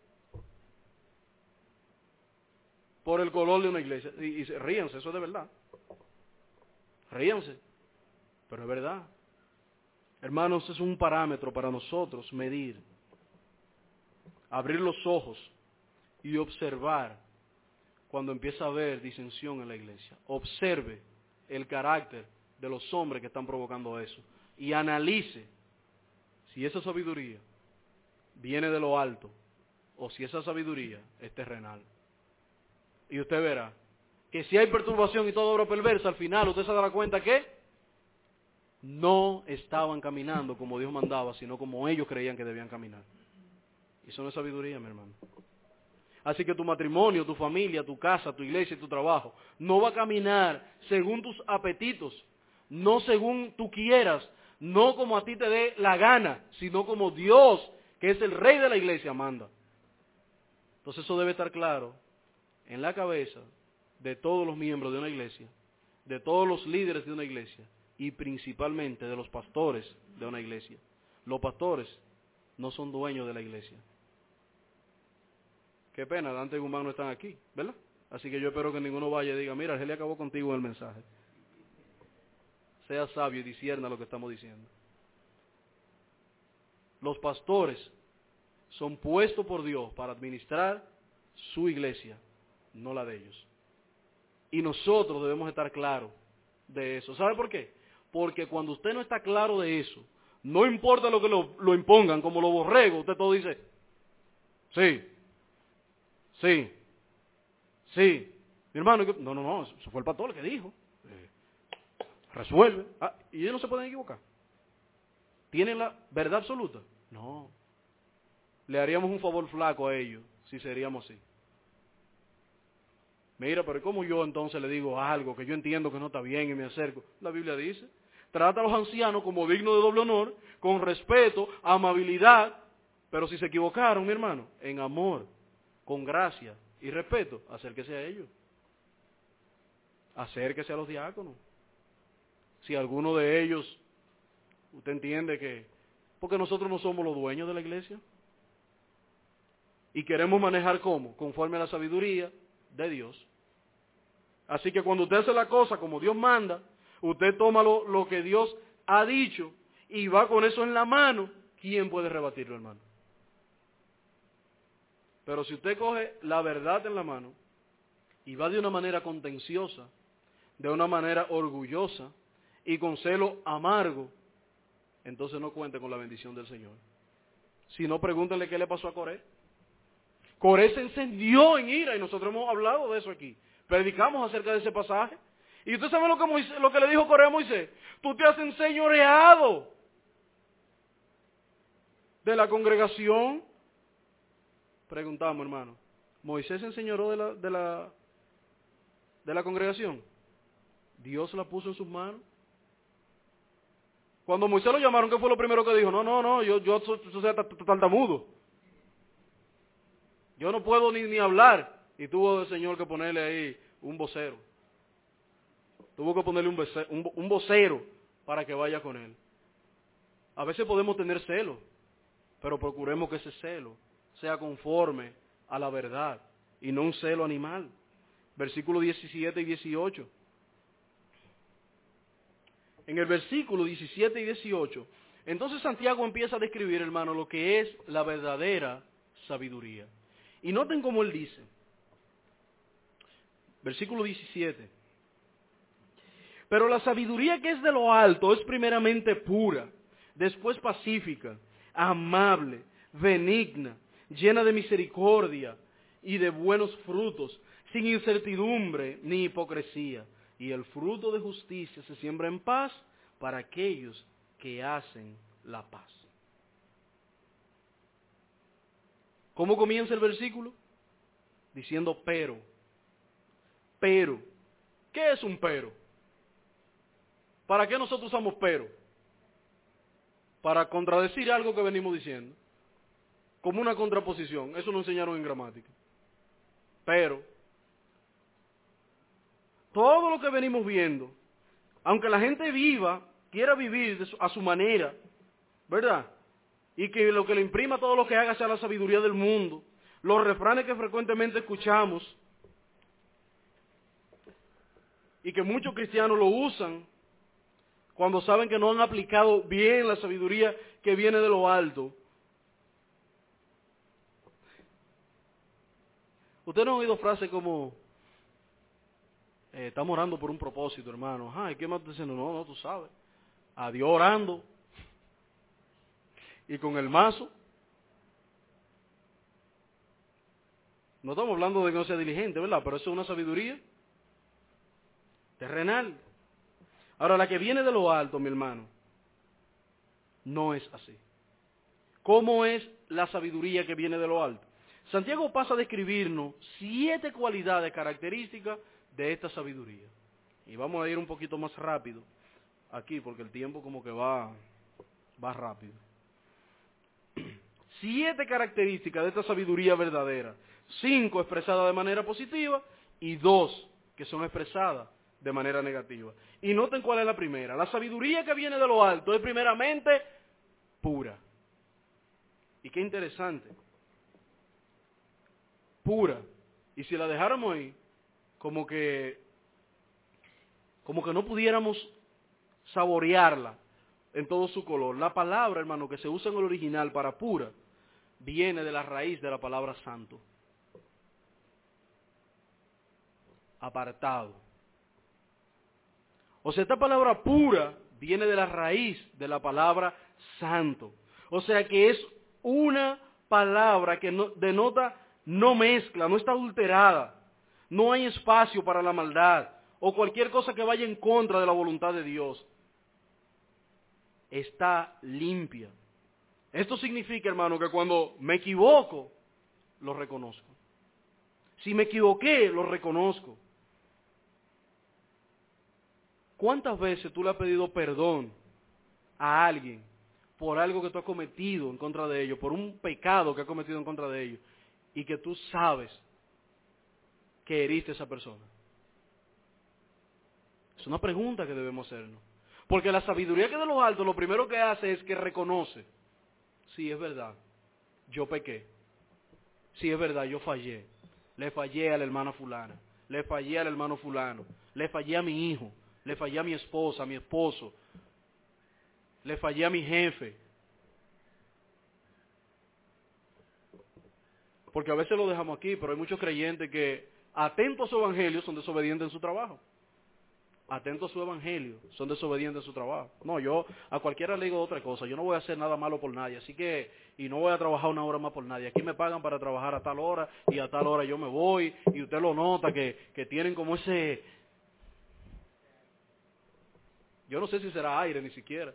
Por el color de una iglesia. Y ríanse, eso es de verdad. Ríanse. Pero es verdad. Hermanos, es un parámetro para nosotros medir, abrir los ojos y observar cuando empieza a haber disensión en la iglesia. Observe el carácter de los hombres que están provocando eso y analice si esa sabiduría viene de lo alto o si esa sabiduría es terrenal. Y usted verá que si hay perturbación y toda obra perversa, al final usted se dará cuenta que no estaban caminando como Dios mandaba, sino como ellos creían que debían caminar. Y eso no es sabiduría, mi hermano. Así que tu matrimonio, tu familia, tu casa, tu iglesia y tu trabajo no va a caminar según tus apetitos, no según tú quieras, no como a ti te dé la gana, sino como Dios, que es el rey de la iglesia, manda. Entonces eso debe estar claro en la cabeza de todos los miembros de una iglesia, de todos los líderes de una iglesia y principalmente de los pastores de una iglesia. Los pastores no son dueños de la iglesia. Qué pena, Dante y Guzmán no están aquí, ¿verdad? Así que yo espero que ninguno vaya y diga, mira, Argelia acabó contigo en el mensaje. Sea sabio y discierna lo que estamos diciendo. Los pastores son puestos por Dios para administrar su iglesia, no la de ellos. Y nosotros debemos estar claros de eso. ¿Sabe por qué? Porque cuando usted no está claro de eso, no importa lo que lo impongan, como los borregos, usted todo dice, sí, sí, sí. Mi hermano, no, eso fue el pastor el que dijo. Resuelve. Y ellos no se pueden equivocar. ¿Tienen la verdad absoluta? No. Le haríamos un favor flaco a ellos si seríamos así. Mira, pero ¿cómo yo entonces le digo algo que yo entiendo que no está bien y me acerco? La Biblia dice, trata a los ancianos como dignos de doble honor, con respeto, amabilidad, pero si se equivocaron, mi hermano, en amor, con gracia y respeto, acérquese a ellos. Acérquese a los diáconos. Si alguno de ellos, usted entiende que, porque nosotros no somos los dueños de la iglesia, y queremos manejar ¿cómo? Conforme a la sabiduría de Dios. Así que cuando usted hace la cosa como Dios manda, usted toma lo que Dios ha dicho y va con eso en la mano, ¿quién puede rebatirlo, hermano? Pero si usted coge la verdad en la mano y va de una manera contenciosa, de una manera orgullosa y con celo amargo, entonces no cuente con la bendición del Señor. Si no, pregúntenle qué le pasó a Coré. Coré se encendió en ira y nosotros hemos hablado de eso aquí. Predicamos acerca de ese pasaje. Y usted sabe lo que le dijo Coré a Moisés. Tú te has enseñoreado de la congregación. Preguntamos, hermano. ¿Moisés se enseñoró de la congregación? ¿Dios la puso en sus manos? Cuando Moisés lo llamaron, ¿qué fue lo primero que dijo? No, yo soy tartamudo. Yo no puedo ni hablar. Y tuvo el Señor que ponerle ahí un vocero. Tuvo que ponerle un vocero para que vaya con él. A veces podemos tener celo, pero procuremos que ese celo sea conforme a la verdad y no un celo animal. Versículos 17 y 18. En el versículo 17 y 18, entonces Santiago empieza a describir, hermano, lo que es la verdadera sabiduría. Y noten cómo él dice, versículo 17, pero la sabiduría que es de lo alto es primeramente pura, después pacífica, amable, benigna, llena de misericordia y de buenos frutos, sin incertidumbre ni hipocresía. Y el fruto de justicia se siembra en paz para aquellos que hacen la paz. ¿Cómo comienza el versículo? Diciendo pero. Pero. ¿Qué es un pero? ¿Para qué nosotros usamos pero? Para contradecir algo que venimos diciendo. Como una contraposición. Eso lo enseñaron en gramática. Pero. Todo lo que venimos viendo, aunque la gente viva quiera vivir a su manera, ¿verdad? Y que lo que le imprima todo lo que haga sea la sabiduría del mundo, los refranes que frecuentemente escuchamos y que muchos cristianos lo usan cuando saben que no han aplicado bien la sabiduría que viene de lo alto. Ustedes no han oído frases como, estamos orando por un propósito, hermano. Ay, ¿qué más estás diciendo? No, tú sabes. A Dios orando. Y con el mazo. No estamos hablando de que no sea diligente, ¿verdad? Pero eso es una sabiduría terrenal. Ahora, la que viene de lo alto, mi hermano, no es así. ¿Cómo es la sabiduría que viene de lo alto? Santiago pasa a describirnos 7 cualidades características de esta sabiduría. Y vamos a ir un poquito más rápido aquí, porque el tiempo como que va rápido. 7 características de esta sabiduría verdadera. 5 expresadas de manera positiva y 2 que son expresadas de manera negativa. Y noten cuál es la primera. La sabiduría que viene de lo alto es primeramente pura. Y qué interesante. Pura. Y si la dejáramos ahí, como que no pudiéramos saborearla en todo su color. La palabra, hermano, que se usa en el original para pura, viene de la raíz de la palabra santo. Apartado. O sea, esta palabra pura viene de la raíz de la palabra santo. O sea que es una palabra que denota no mezcla, no está adulterada. No hay espacio para la maldad o cualquier cosa que vaya en contra de la voluntad de Dios. Está limpia. Esto significa, hermano, que cuando me equivoco, lo reconozco. Si me equivoqué, lo reconozco. ¿Cuántas veces tú le has pedido perdón a alguien por algo que tú has cometido en contra de ellos, por un pecado que has cometido en contra de ellos, y que tú sabes que heriste a esa persona? Es una pregunta que debemos hacernos. Porque la sabiduría que de lo alto lo primero que hace es que reconoce. Sí, es verdad, yo pequé. Sí, es verdad, yo fallé. Le fallé a la hermana fulana. Le fallé al hermano fulano. Le fallé a mi hijo. Le fallé a mi esposa, a mi esposo. Le fallé a mi jefe. Porque a veces lo dejamos aquí, pero hay muchos creyentes que, atentos a su evangelio, son desobedientes en su trabajo. Atentos a su evangelio, son desobedientes en su trabajo. No, yo a cualquiera le digo otra cosa. Yo no voy a hacer nada malo por nadie, así que, y no voy a trabajar una hora más por nadie. Aquí me pagan para trabajar a tal hora, y a tal hora yo me voy, y usted lo nota, que tienen como ese... Yo no sé si será aire ni siquiera.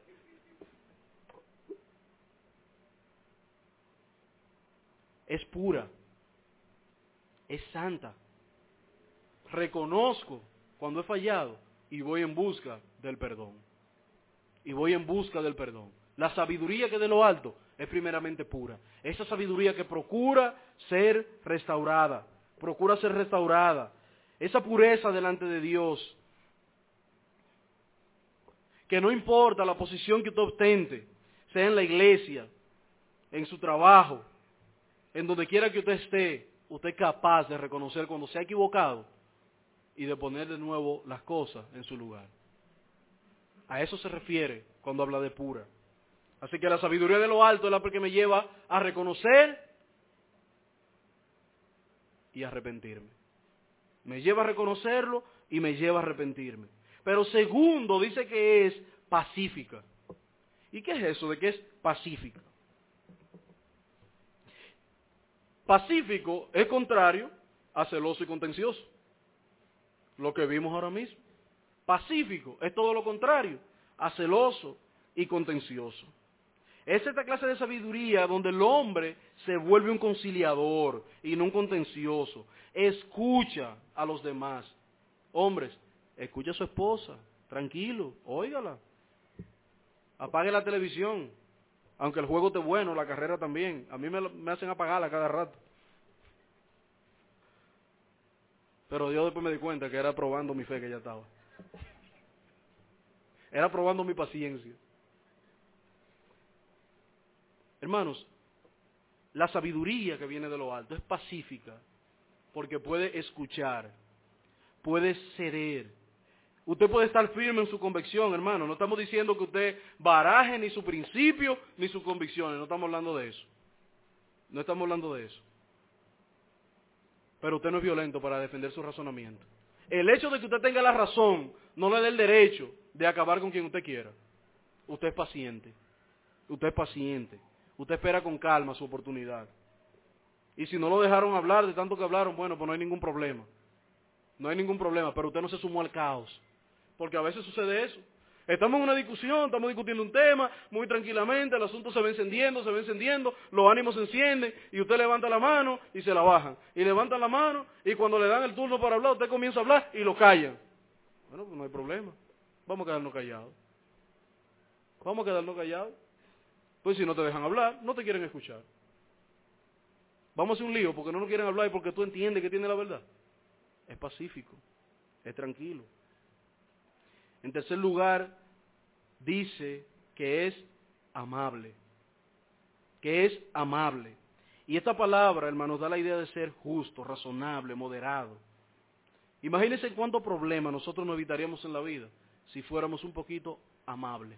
Es pura, es santa. Reconozco cuando he fallado y voy en busca del perdón. Y voy en busca del perdón. La sabiduría que de lo alto es primeramente pura. Esa sabiduría que procura ser restaurada. Procura ser restaurada. Esa pureza delante de Dios. Que no importa la posición que usted ostente, sea en la iglesia, en su trabajo, en donde quiera que usted esté, usted es capaz de reconocer cuando se ha equivocado y de poner de nuevo las cosas en su lugar. A eso se refiere cuando habla de pura. Así que la sabiduría de lo alto es la que me lleva a reconocer y a arrepentirme. Me lleva a reconocerlo y me lleva a arrepentirme. Pero segundo, dice que es pacífica. ¿Y qué es eso de que es pacífica? Pacífico es contrario a celoso y contencioso. Lo que vimos ahora mismo. Pacífico es todo lo contrario a celoso y contencioso. Es esta clase de sabiduría donde el hombre se vuelve un conciliador y no un contencioso. Escucha a los demás. Hombres, escucha a su esposa, tranquilo, óigala. Apague la televisión, aunque el juego esté bueno, la carrera también. A mí me hacen apagarla cada rato. Pero yo después me di cuenta que era probando mi fe que ya estaba. Era probando mi paciencia. Hermanos, la sabiduría que viene de lo alto es pacífica, porque puede escuchar, puede ceder. Usted puede estar firme en su convicción, hermano. No estamos diciendo que usted baraje ni su principio ni sus convicciones. No estamos hablando de eso. No estamos hablando de eso. Pero usted no es violento para defender su razonamiento. El hecho de que usted tenga la razón no le da el derecho de acabar con quien usted quiera. Usted es paciente. Usted es paciente. Usted espera con calma su oportunidad. Y si no lo dejaron hablar de tanto que hablaron, bueno, pues no hay ningún problema. No hay ningún problema, pero usted no se sumó al caos. Porque a veces sucede eso. Estamos en una discusión, estamos discutiendo un tema, muy tranquilamente, el asunto se va encendiendo, los ánimos se encienden, y usted levanta la mano y se la bajan. Y levantan la mano, y cuando le dan el turno para hablar, usted comienza a hablar y lo callan. Bueno, pues no hay problema. Vamos a quedarnos callados. Vamos a quedarnos callados. Pues si no te dejan hablar, no te quieren escuchar. Vamos a hacer un lío porque no nos quieren hablar y porque tú entiendes que tiene la verdad. Es pacífico, es tranquilo. En tercer lugar, dice que es amable. Que es amable. Y esta palabra, hermanos, da la idea de ser justo, razonable, moderado. Imagínense cuántos problemas nosotros nos evitaríamos en la vida si fuéramos un poquito amables.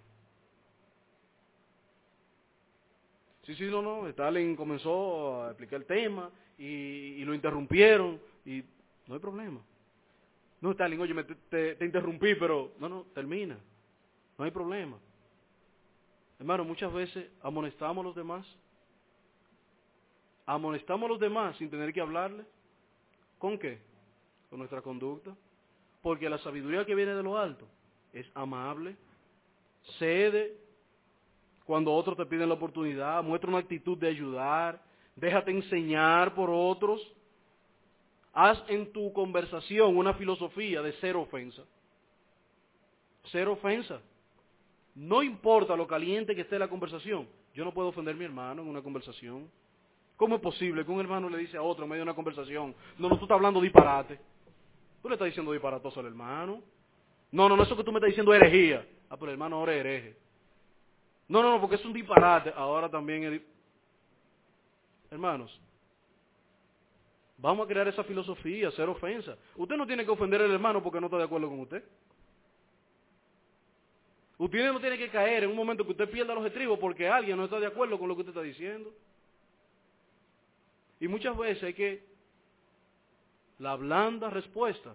Sí, no. Stalin comenzó a explicar el tema y lo interrumpieron y no hay problema. No, Stalin, oye, te interrumpí, pero no, termina. No hay problema. Hermano, muchas veces amonestamos a los demás. Amonestamos a los demás sin tener que hablarles. ¿Con qué? Con nuestra conducta. Porque la sabiduría que viene de lo alto es amable, cede cuando otros te piden la oportunidad, muestra una actitud de ayudar, déjate enseñar por otros. Haz en tu conversación una filosofía de cero ofensa. Cero ofensa. No importa lo caliente que esté la conversación. Yo no puedo ofender a mi hermano en una conversación. ¿Cómo es posible que un hermano le dice a otro en medio de una conversación, no, tú estás hablando disparate? Tú le estás diciendo disparatoso al hermano. No, eso que tú me estás diciendo es herejía. Ah, pero el hermano ahora es hereje. No, porque es un disparate. Ahora también es... Hermanos, vamos a crear esa filosofía, cero ofensa. Usted no tiene que ofender al hermano porque no está de acuerdo con usted. Usted no tiene que caer en un momento que usted pierda los estribos porque alguien no está de acuerdo con lo que usted está diciendo. Y muchas veces hay que la blanda respuesta.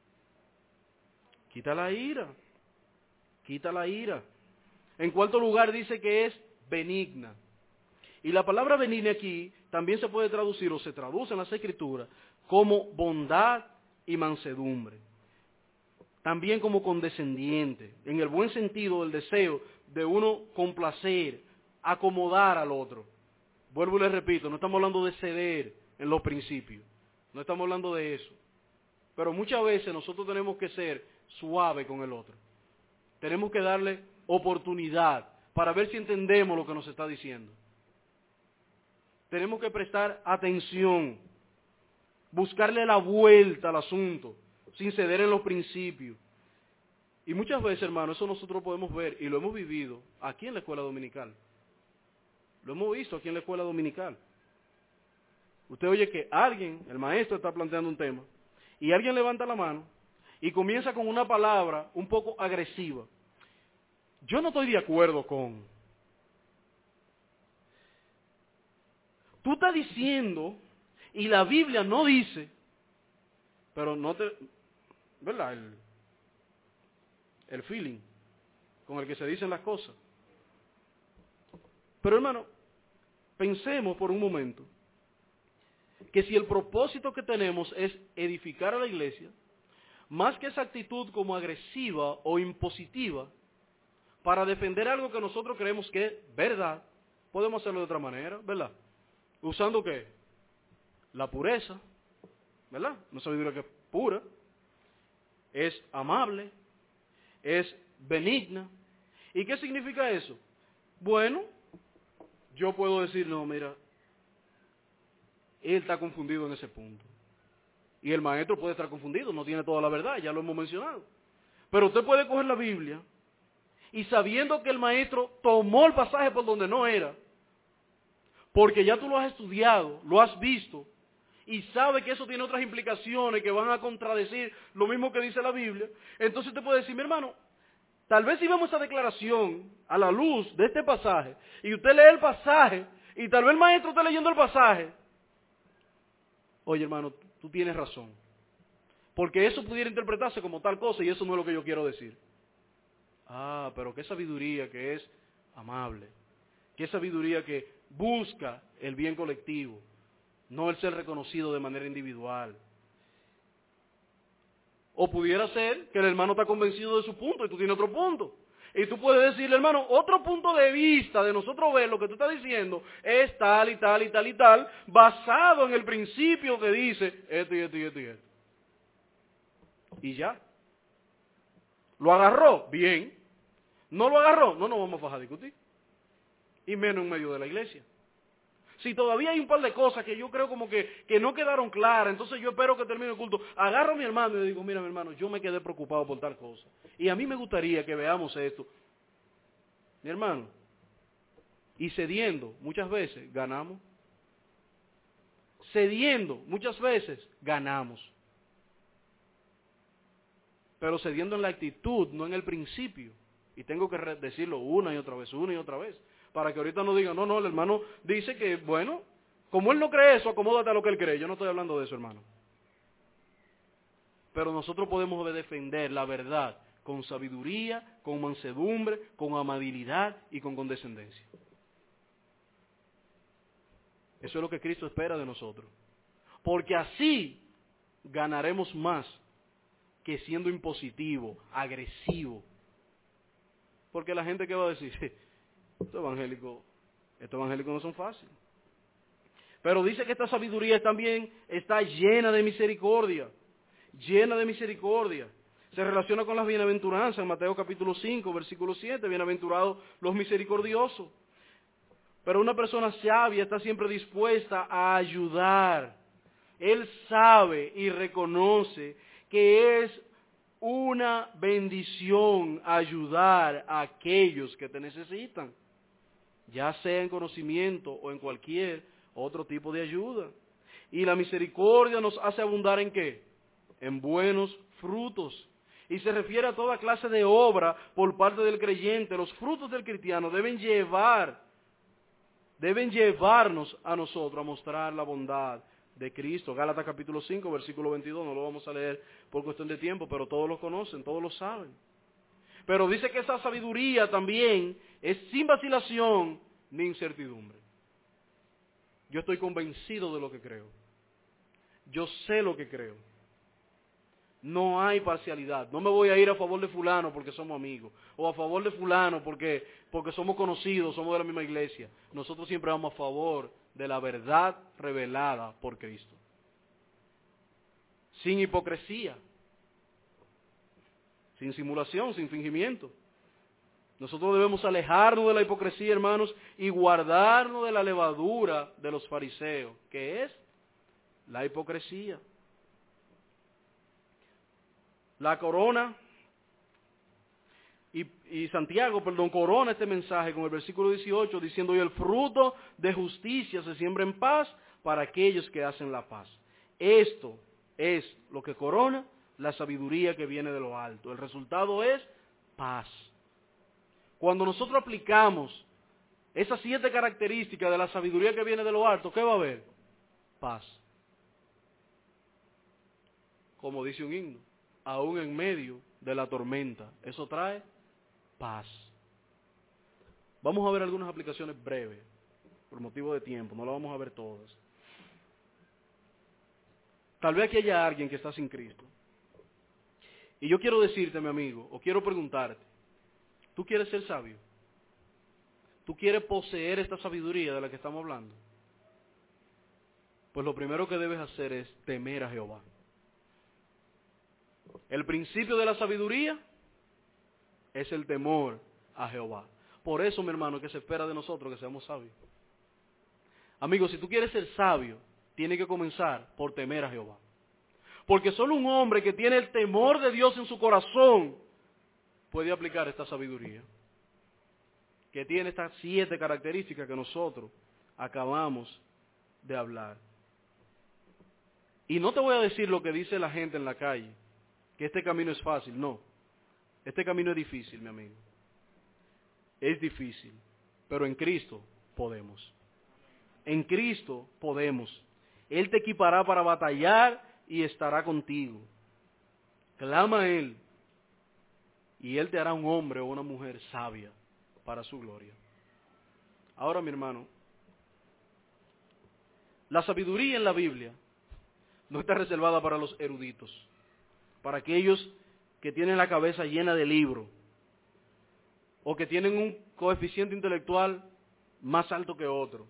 Quita la ira. Quita la ira. En cuarto lugar dice que es benigna. Y la palabra benigna aquí también se puede traducir o se traduce en las Escrituras como bondad y mansedumbre. También como condescendiente, en el buen sentido del deseo de uno complacer, acomodar al otro. Vuelvo y les repito, no estamos hablando de ceder en los principios, no estamos hablando de eso. Pero muchas veces nosotros tenemos que ser suaves con el otro. Tenemos que darle oportunidad para ver si entendemos lo que nos está diciendo. Tenemos que prestar atención, buscarle la vuelta al asunto, sin ceder en los principios. Y muchas veces, hermano, eso nosotros podemos ver y lo hemos vivido aquí en la escuela dominical. Lo hemos visto aquí en la escuela dominical. Usted oye que alguien, el maestro está planteando un tema, y alguien levanta la mano y comienza con una palabra un poco agresiva. Yo no estoy de acuerdo con... Tú estás diciendo, y la Biblia no dice, pero no te... ¿Verdad? El feeling con el que se dicen las cosas. Pero hermano, pensemos por un momento que si el propósito que tenemos es edificar a la iglesia, más que esa actitud como agresiva o impositiva, para defender algo que nosotros creemos que es verdad, podemos hacerlo de otra manera, ¿verdad? ¿Usando qué? La pureza, ¿verdad? Una sabiduría que es pura, es amable, es benigna. ¿Y qué significa eso? Bueno, yo puedo decir, no, mira, él está confundido en ese punto. Y el maestro puede estar confundido, no tiene toda la verdad, ya lo hemos mencionado. Pero usted puede coger la Biblia y sabiendo que el maestro tomó el pasaje por donde no era, porque ya tú lo has estudiado, lo has visto, y sabe que eso tiene otras implicaciones que van a contradecir lo mismo que dice la Biblia, entonces te puede decir, mi hermano, tal vez si vemos esa declaración a la luz de este pasaje, y usted lee el pasaje, y tal vez el maestro esté leyendo el pasaje, oye hermano, tú tienes razón, porque eso pudiera interpretarse como tal cosa, y eso no es lo que yo quiero decir. Ah, pero qué sabiduría que es amable, qué sabiduría que busca el bien colectivo, no el ser reconocido de manera individual. O pudiera ser que el hermano está convencido de su punto y tú tienes otro punto. Y tú puedes decirle, hermano, otro punto de vista de nosotros ver lo que tú estás diciendo es tal y tal y tal y tal, basado en el principio que dice esto y esto y esto y esto. Y ya. ¿Lo agarró? Bien. ¿No lo agarró? No nos vamos a bajar a discutir. Y menos en medio de la iglesia. Si todavía hay un par de cosas que yo creo como que no quedaron claras, entonces yo espero que termine el culto. Agarro a mi hermano y le digo, mira mi hermano, yo me quedé preocupado por tal cosa. Y a mí me gustaría que veamos esto. Mi hermano, y cediendo, muchas veces ganamos. Cediendo, muchas veces ganamos. Pero cediendo en la actitud, no en el principio. Y tengo que decirlo una y otra vez. Para que ahorita no digan, no, el hermano dice que, bueno, como él no cree eso, acomódate a lo que él cree. Yo no estoy hablando de eso, hermano. Pero nosotros podemos defender la verdad con sabiduría, con mansedumbre, con amabilidad y con condescendencia. Eso es lo que Cristo espera de nosotros. Porque así ganaremos más que siendo impositivo, agresivo. Porque la gente, ¿qué va a decir? Estos evangélicos no son fáciles. Pero dice que esta sabiduría también está llena de misericordia. Llena de misericordia. Se relaciona con las bienaventuranzas en Mateo capítulo 5, versículo 7. Bienaventurados los misericordiosos. Pero una persona sabia está siempre dispuesta a ayudar. Él sabe y reconoce que es una bendición ayudar a aquellos que te necesitan, ya sea en conocimiento o en cualquier otro tipo de ayuda. Y la misericordia nos hace abundar ¿en qué? En buenos frutos. Y se refiere a toda clase de obra por parte del creyente. Los frutos del cristiano deben llevarnos a nosotros a mostrar la bondad de Cristo. Gálatas capítulo 5, versículo 22, no lo vamos a leer por cuestión de tiempo, pero todos lo conocen, todos lo saben. Pero dice que esa sabiduría también es sin vacilación ni incertidumbre. Yo estoy convencido de lo que creo. Yo sé lo que creo. No hay parcialidad. No me voy a ir a favor de fulano porque somos amigos, o a favor de fulano porque somos conocidos, somos de la misma iglesia. Nosotros siempre vamos a favor de la verdad revelada por Cristo. Sin hipocresía, sin simulación, sin fingimiento. Nosotros debemos alejarnos de la hipocresía, hermanos, y guardarnos de la levadura de los fariseos, que es la hipocresía. La corona, y Santiago, corona este mensaje con el versículo 18, diciendo, y el fruto de justicia se siembra en paz para aquellos que hacen la paz. Esto es lo que corona la sabiduría que viene de lo alto. El resultado es paz. Cuando nosotros aplicamos esas 7 características de la sabiduría que viene de lo alto, ¿qué va a haber? Paz. Como dice un himno, aún en medio de la tormenta, eso trae paz. Vamos a ver algunas aplicaciones breves, por motivo de tiempo, no las vamos a ver todas. Tal vez aquí haya alguien que está sin Cristo. Y yo quiero decirte, mi amigo, o quiero preguntarte, ¿tú quieres ser sabio? ¿Tú quieres poseer esta sabiduría de la que estamos hablando? Pues lo primero que debes hacer es temer a Jehová. El principio de la sabiduría es el temor a Jehová. Por eso, mi hermano, que se espera de nosotros que seamos sabios. Amigo, si tú quieres ser sabio, tiene que comenzar por temer a Jehová. Porque solo un hombre que tiene el temor de Dios en su corazón puede aplicar esta sabiduría. que tiene estas 7 características que nosotros acabamos de hablar. Y no te voy a decir lo que dice la gente en la calle, que este camino es fácil, no. Este camino es difícil, mi amigo. Es difícil, pero en Cristo podemos. En Cristo podemos. Él te equipará para batallar y estará contigo. Clama a Él y Él te hará un hombre o una mujer sabia para su gloria. Ahora, mi hermano, la sabiduría en la Biblia no está reservada para los eruditos, para aquellos que tienen la cabeza llena de libros o que tienen un coeficiente intelectual más alto que otro.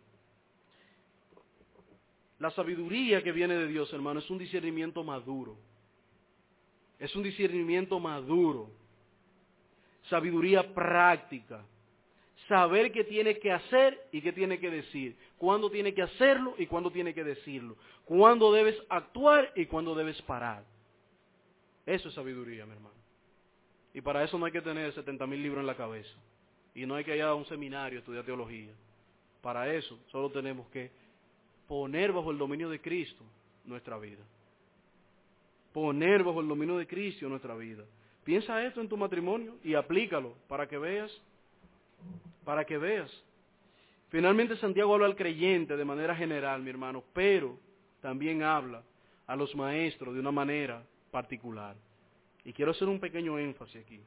La sabiduría que viene de Dios, hermano, es un discernimiento maduro. Es un discernimiento maduro. Sabiduría práctica. Saber qué tiene que hacer y qué tiene que decir. Cuándo tiene que hacerlo y cuándo tiene que decirlo. Cuándo debes actuar y cuándo debes parar. Eso es sabiduría, mi hermano. Y para eso no hay que tener 70,000 libros en la cabeza. Y no hay que ir a un seminario a estudiar teología. Para eso solo tenemos que poner bajo el dominio de Cristo nuestra vida. Poner bajo el dominio de Cristo nuestra vida. Piensa esto en tu matrimonio y aplícalo para que veas. Para que veas. Finalmente Santiago habla al creyente de manera general, mi hermano, pero también habla a los maestros de una manera particular. Y quiero hacer un pequeño énfasis aquí.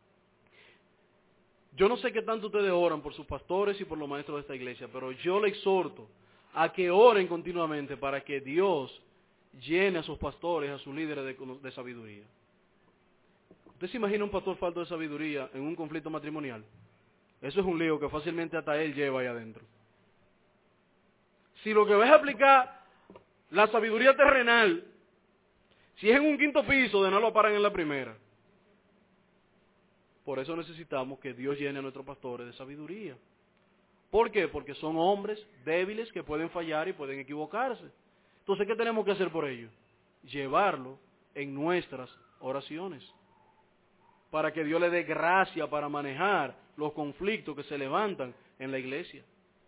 Yo no sé qué tanto ustedes oran por sus pastores y por los maestros de esta iglesia, pero yo le exhorto a que oren continuamente para que Dios llene a sus pastores, a sus líderes de sabiduría. ¿Usted se imagina un pastor falto de sabiduría en un conflicto matrimonial? Eso es un lío que fácilmente hasta él lleva ahí adentro. Si lo que vas a aplicar la sabiduría terrenal, si es en un 5º piso, de no lo paran en la primera. Por eso necesitamos que Dios llene a nuestros pastores de sabiduría. ¿Por qué? Porque son hombres débiles que pueden fallar y pueden equivocarse. Entonces, ¿qué tenemos que hacer por ellos? Llevarlo en nuestras oraciones. Para que Dios le dé gracia para manejar los conflictos que se levantan en la iglesia.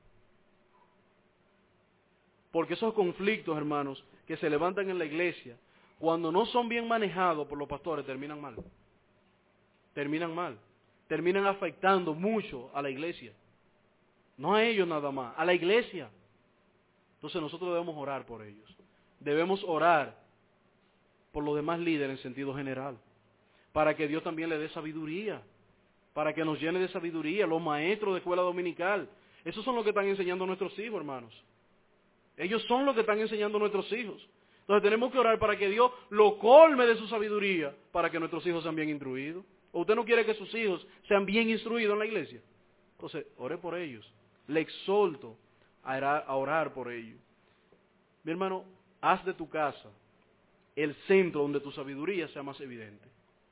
Porque esos conflictos, hermanos, que se levantan en la iglesia, cuando no son bien manejados por los pastores, terminan mal. Terminan mal. Terminan afectando mucho a la iglesia. No a ellos nada más, a la iglesia. Entonces nosotros debemos orar por ellos. Debemos orar por los demás líderes en sentido general. Para que Dios también le dé sabiduría. Para que nos llene de sabiduría. Los maestros de escuela dominical. Esos son los que están enseñando a nuestros hijos, hermanos. Ellos son los que están enseñando a nuestros hijos. Entonces tenemos que orar para que Dios lo colme de su sabiduría. Para que nuestros hijos sean bien instruidos. ¿O usted no quiere que sus hijos sean bien instruidos en la iglesia? Entonces, ore por ellos. Le exhorto a orar por ellos. Mi hermano, haz de tu casa el centro donde tu sabiduría sea más evidente.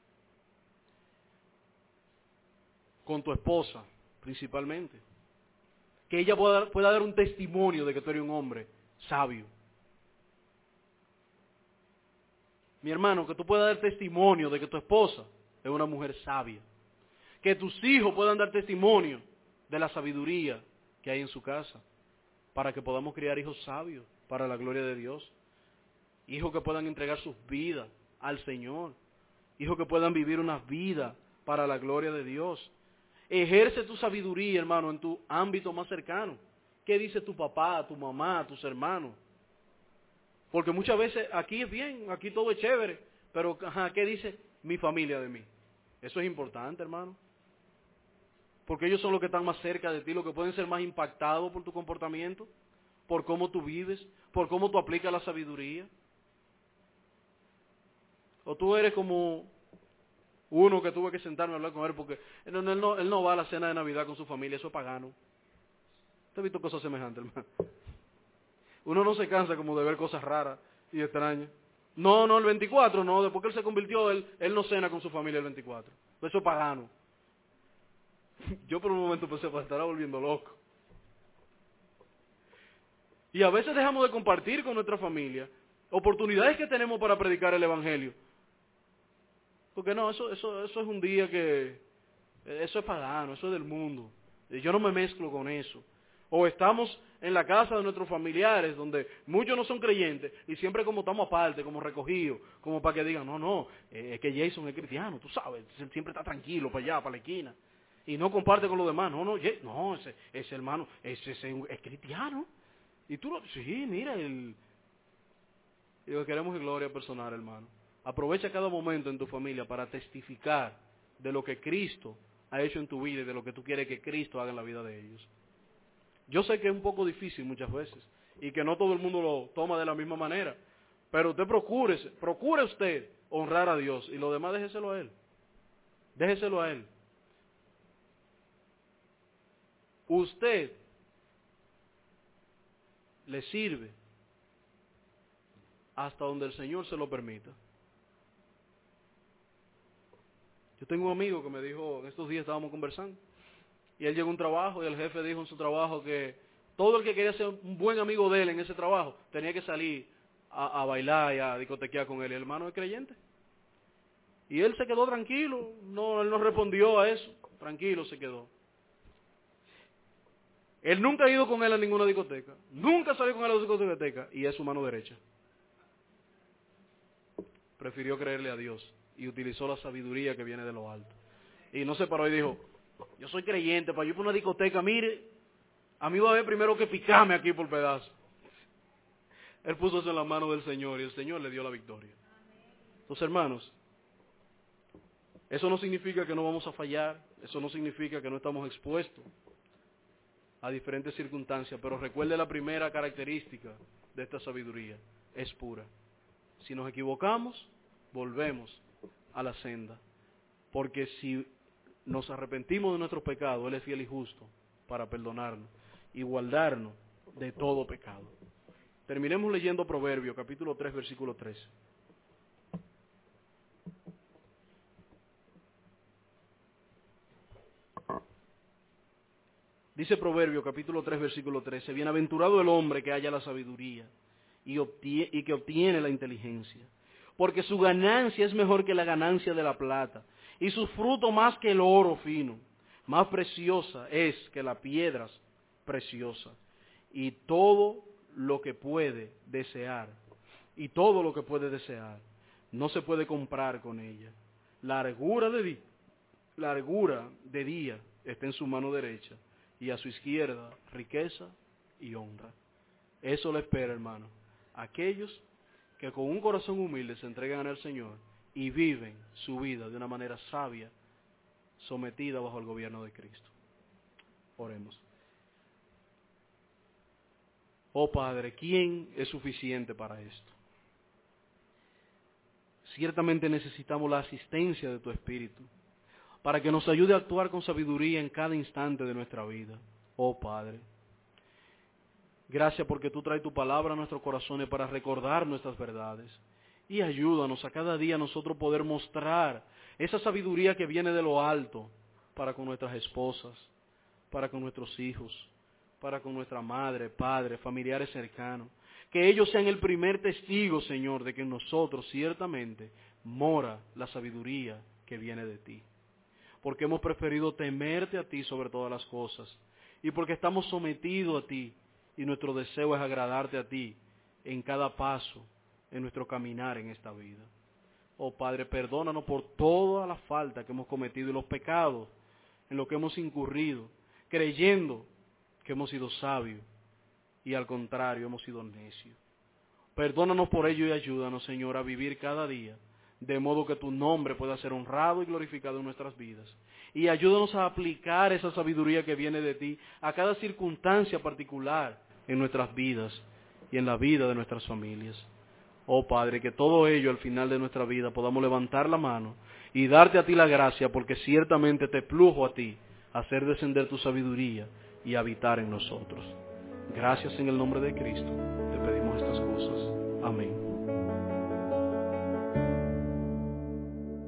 Con tu esposa, principalmente. Que ella pueda dar un testimonio de que tú eres un hombre sabio. Mi hermano, que tú puedas dar testimonio de que tu esposa es una mujer sabia. Que tus hijos puedan dar testimonio de la sabiduría que hay en su casa, para que podamos criar hijos sabios para la gloria de Dios. Hijos que puedan entregar sus vidas al Señor. Hijos que puedan vivir una vida para la gloria de Dios. Ejerce tu sabiduría, hermano, en tu ámbito más cercano. ¿Qué dice tu papá, tu mamá, tus hermanos? Porque muchas veces aquí es bien, aquí todo es chévere, pero ¿qué dice mi familia de mí? Eso es importante, hermano. Porque ellos son los que están más cerca de ti, los que pueden ser más impactados por tu comportamiento, por cómo tú vives, por cómo tú aplicas la sabiduría. O tú eres como uno que tuve que sentarme a hablar con él porque él no va a la cena de Navidad con su familia, eso es pagano. ¿Usted ha visto cosas semejantes, hermano? Uno no se cansa como de ver cosas raras y extrañas. No, el 24, no, después que él se convirtió, él no cena con su familia el 24. Eso es pagano. Yo por un momento pensé, pues estará volviendo loco. Y a veces dejamos de compartir con nuestra familia oportunidades que tenemos para predicar el Evangelio. Porque no, eso es un día que, eso es pagano, eso es del mundo. Yo no me mezclo con eso. O estamos en la casa de nuestros familiares, donde muchos no son creyentes, y siempre como estamos aparte, como recogidos, como para que digan, no, es que Jason es cristiano, tú sabes, él siempre está tranquilo para allá, para la esquina, y no comparte con los demás. Ese hermano, ese es cristiano. Y tú sí, mira, y lo que queremos es gloria personal, hermano. Aprovecha cada momento en tu familia para testificar de lo que Cristo ha hecho en tu vida y de lo que tú quieres que Cristo haga en la vida de ellos. Yo sé que es un poco difícil muchas veces y que no todo el mundo lo toma de la misma manera, pero usted procure usted honrar a Dios y lo demás déjeselo a Él. Déjeselo a Él. Usted le sirve hasta donde el Señor se lo permita. Yo tengo un amigo que me dijo, en estos días estábamos conversando, y él llegó a un trabajo y el jefe dijo en su trabajo que todo el que quería ser un buen amigo de él en ese trabajo tenía que salir a bailar y a discotequear con él. Y el hermano es creyente. Y él se quedó tranquilo, él no respondió a eso, tranquilo se quedó. Él nunca ha ido con él a ninguna discoteca, nunca salió con él a la discoteca y es su mano derecha. Prefirió creerle a Dios y utilizó la sabiduría que viene de lo alto. Y no se paró y dijo, yo soy creyente, para yo ir por una discoteca, mire, a mí va a haber primero que picarme aquí por pedazo. Él puso eso en la mano del Señor y el Señor le dio la victoria. Entonces, hermanos, eso no significa que no vamos a fallar, eso no significa que no estamos expuestos a diferentes circunstancias, pero recuerde la primera característica de esta sabiduría, es pura. Si nos equivocamos, volvemos a la senda, porque si nos arrepentimos de nuestros pecados, Él es fiel y justo para perdonarnos y guardarnos de todo pecado. Terminemos leyendo Proverbios, capítulo 3, versículo 13. Dice Proverbios, capítulo 3, versículo 13, bienaventurado el hombre que halla la sabiduría y que obtiene la inteligencia, porque su ganancia es mejor que la ganancia de la plata, y su fruto más que el oro fino. Más preciosa es que las piedras preciosas, y todo lo que puede desear, no se puede comprar con ella. Largura de día está en su mano derecha, y a su izquierda riqueza y honra. Eso le espera, hermano, a aquellos que con un corazón humilde se entregan al Señor y viven su vida de una manera sabia, sometida bajo el gobierno de Cristo. Oremos. Oh Padre, ¿quién es suficiente para esto? Ciertamente necesitamos la asistencia de tu Espíritu para que nos ayude a actuar con sabiduría en cada instante de nuestra vida. Oh Padre, gracias porque tú traes tu palabra a nuestros corazones para recordar nuestras verdades. Y ayúdanos a cada día nosotros poder mostrar esa sabiduría que viene de lo alto para con nuestras esposas, para con nuestros hijos, para con nuestra madre, padre, familiares cercanos. Que ellos sean el primer testigo, Señor, de que en nosotros ciertamente mora la sabiduría que viene de ti. Porque hemos preferido temerte a ti sobre todas las cosas y porque estamos sometidos a ti y nuestro deseo es agradarte a ti en cada paso en nuestro caminar en esta vida. Oh Padre, perdónanos por toda la falta que hemos cometido y los pecados en los que hemos incurrido, creyendo que hemos sido sabios y al contrario hemos sido necios. Perdónanos por ello y ayúdanos, Señor, a vivir cada día de modo que tu nombre pueda ser honrado y glorificado en nuestras vidas. Y ayúdanos a aplicar esa sabiduría que viene de ti a cada circunstancia particular en nuestras vidas y en la vida de nuestras familias. Oh Padre, que todo ello al final de nuestra vida podamos levantar la mano y darte a ti la gracia, porque ciertamente te plujo a ti hacer descender tu sabiduría y habitar en nosotros. Gracias en el nombre de Cristo. Te pedimos estas cosas. Amén.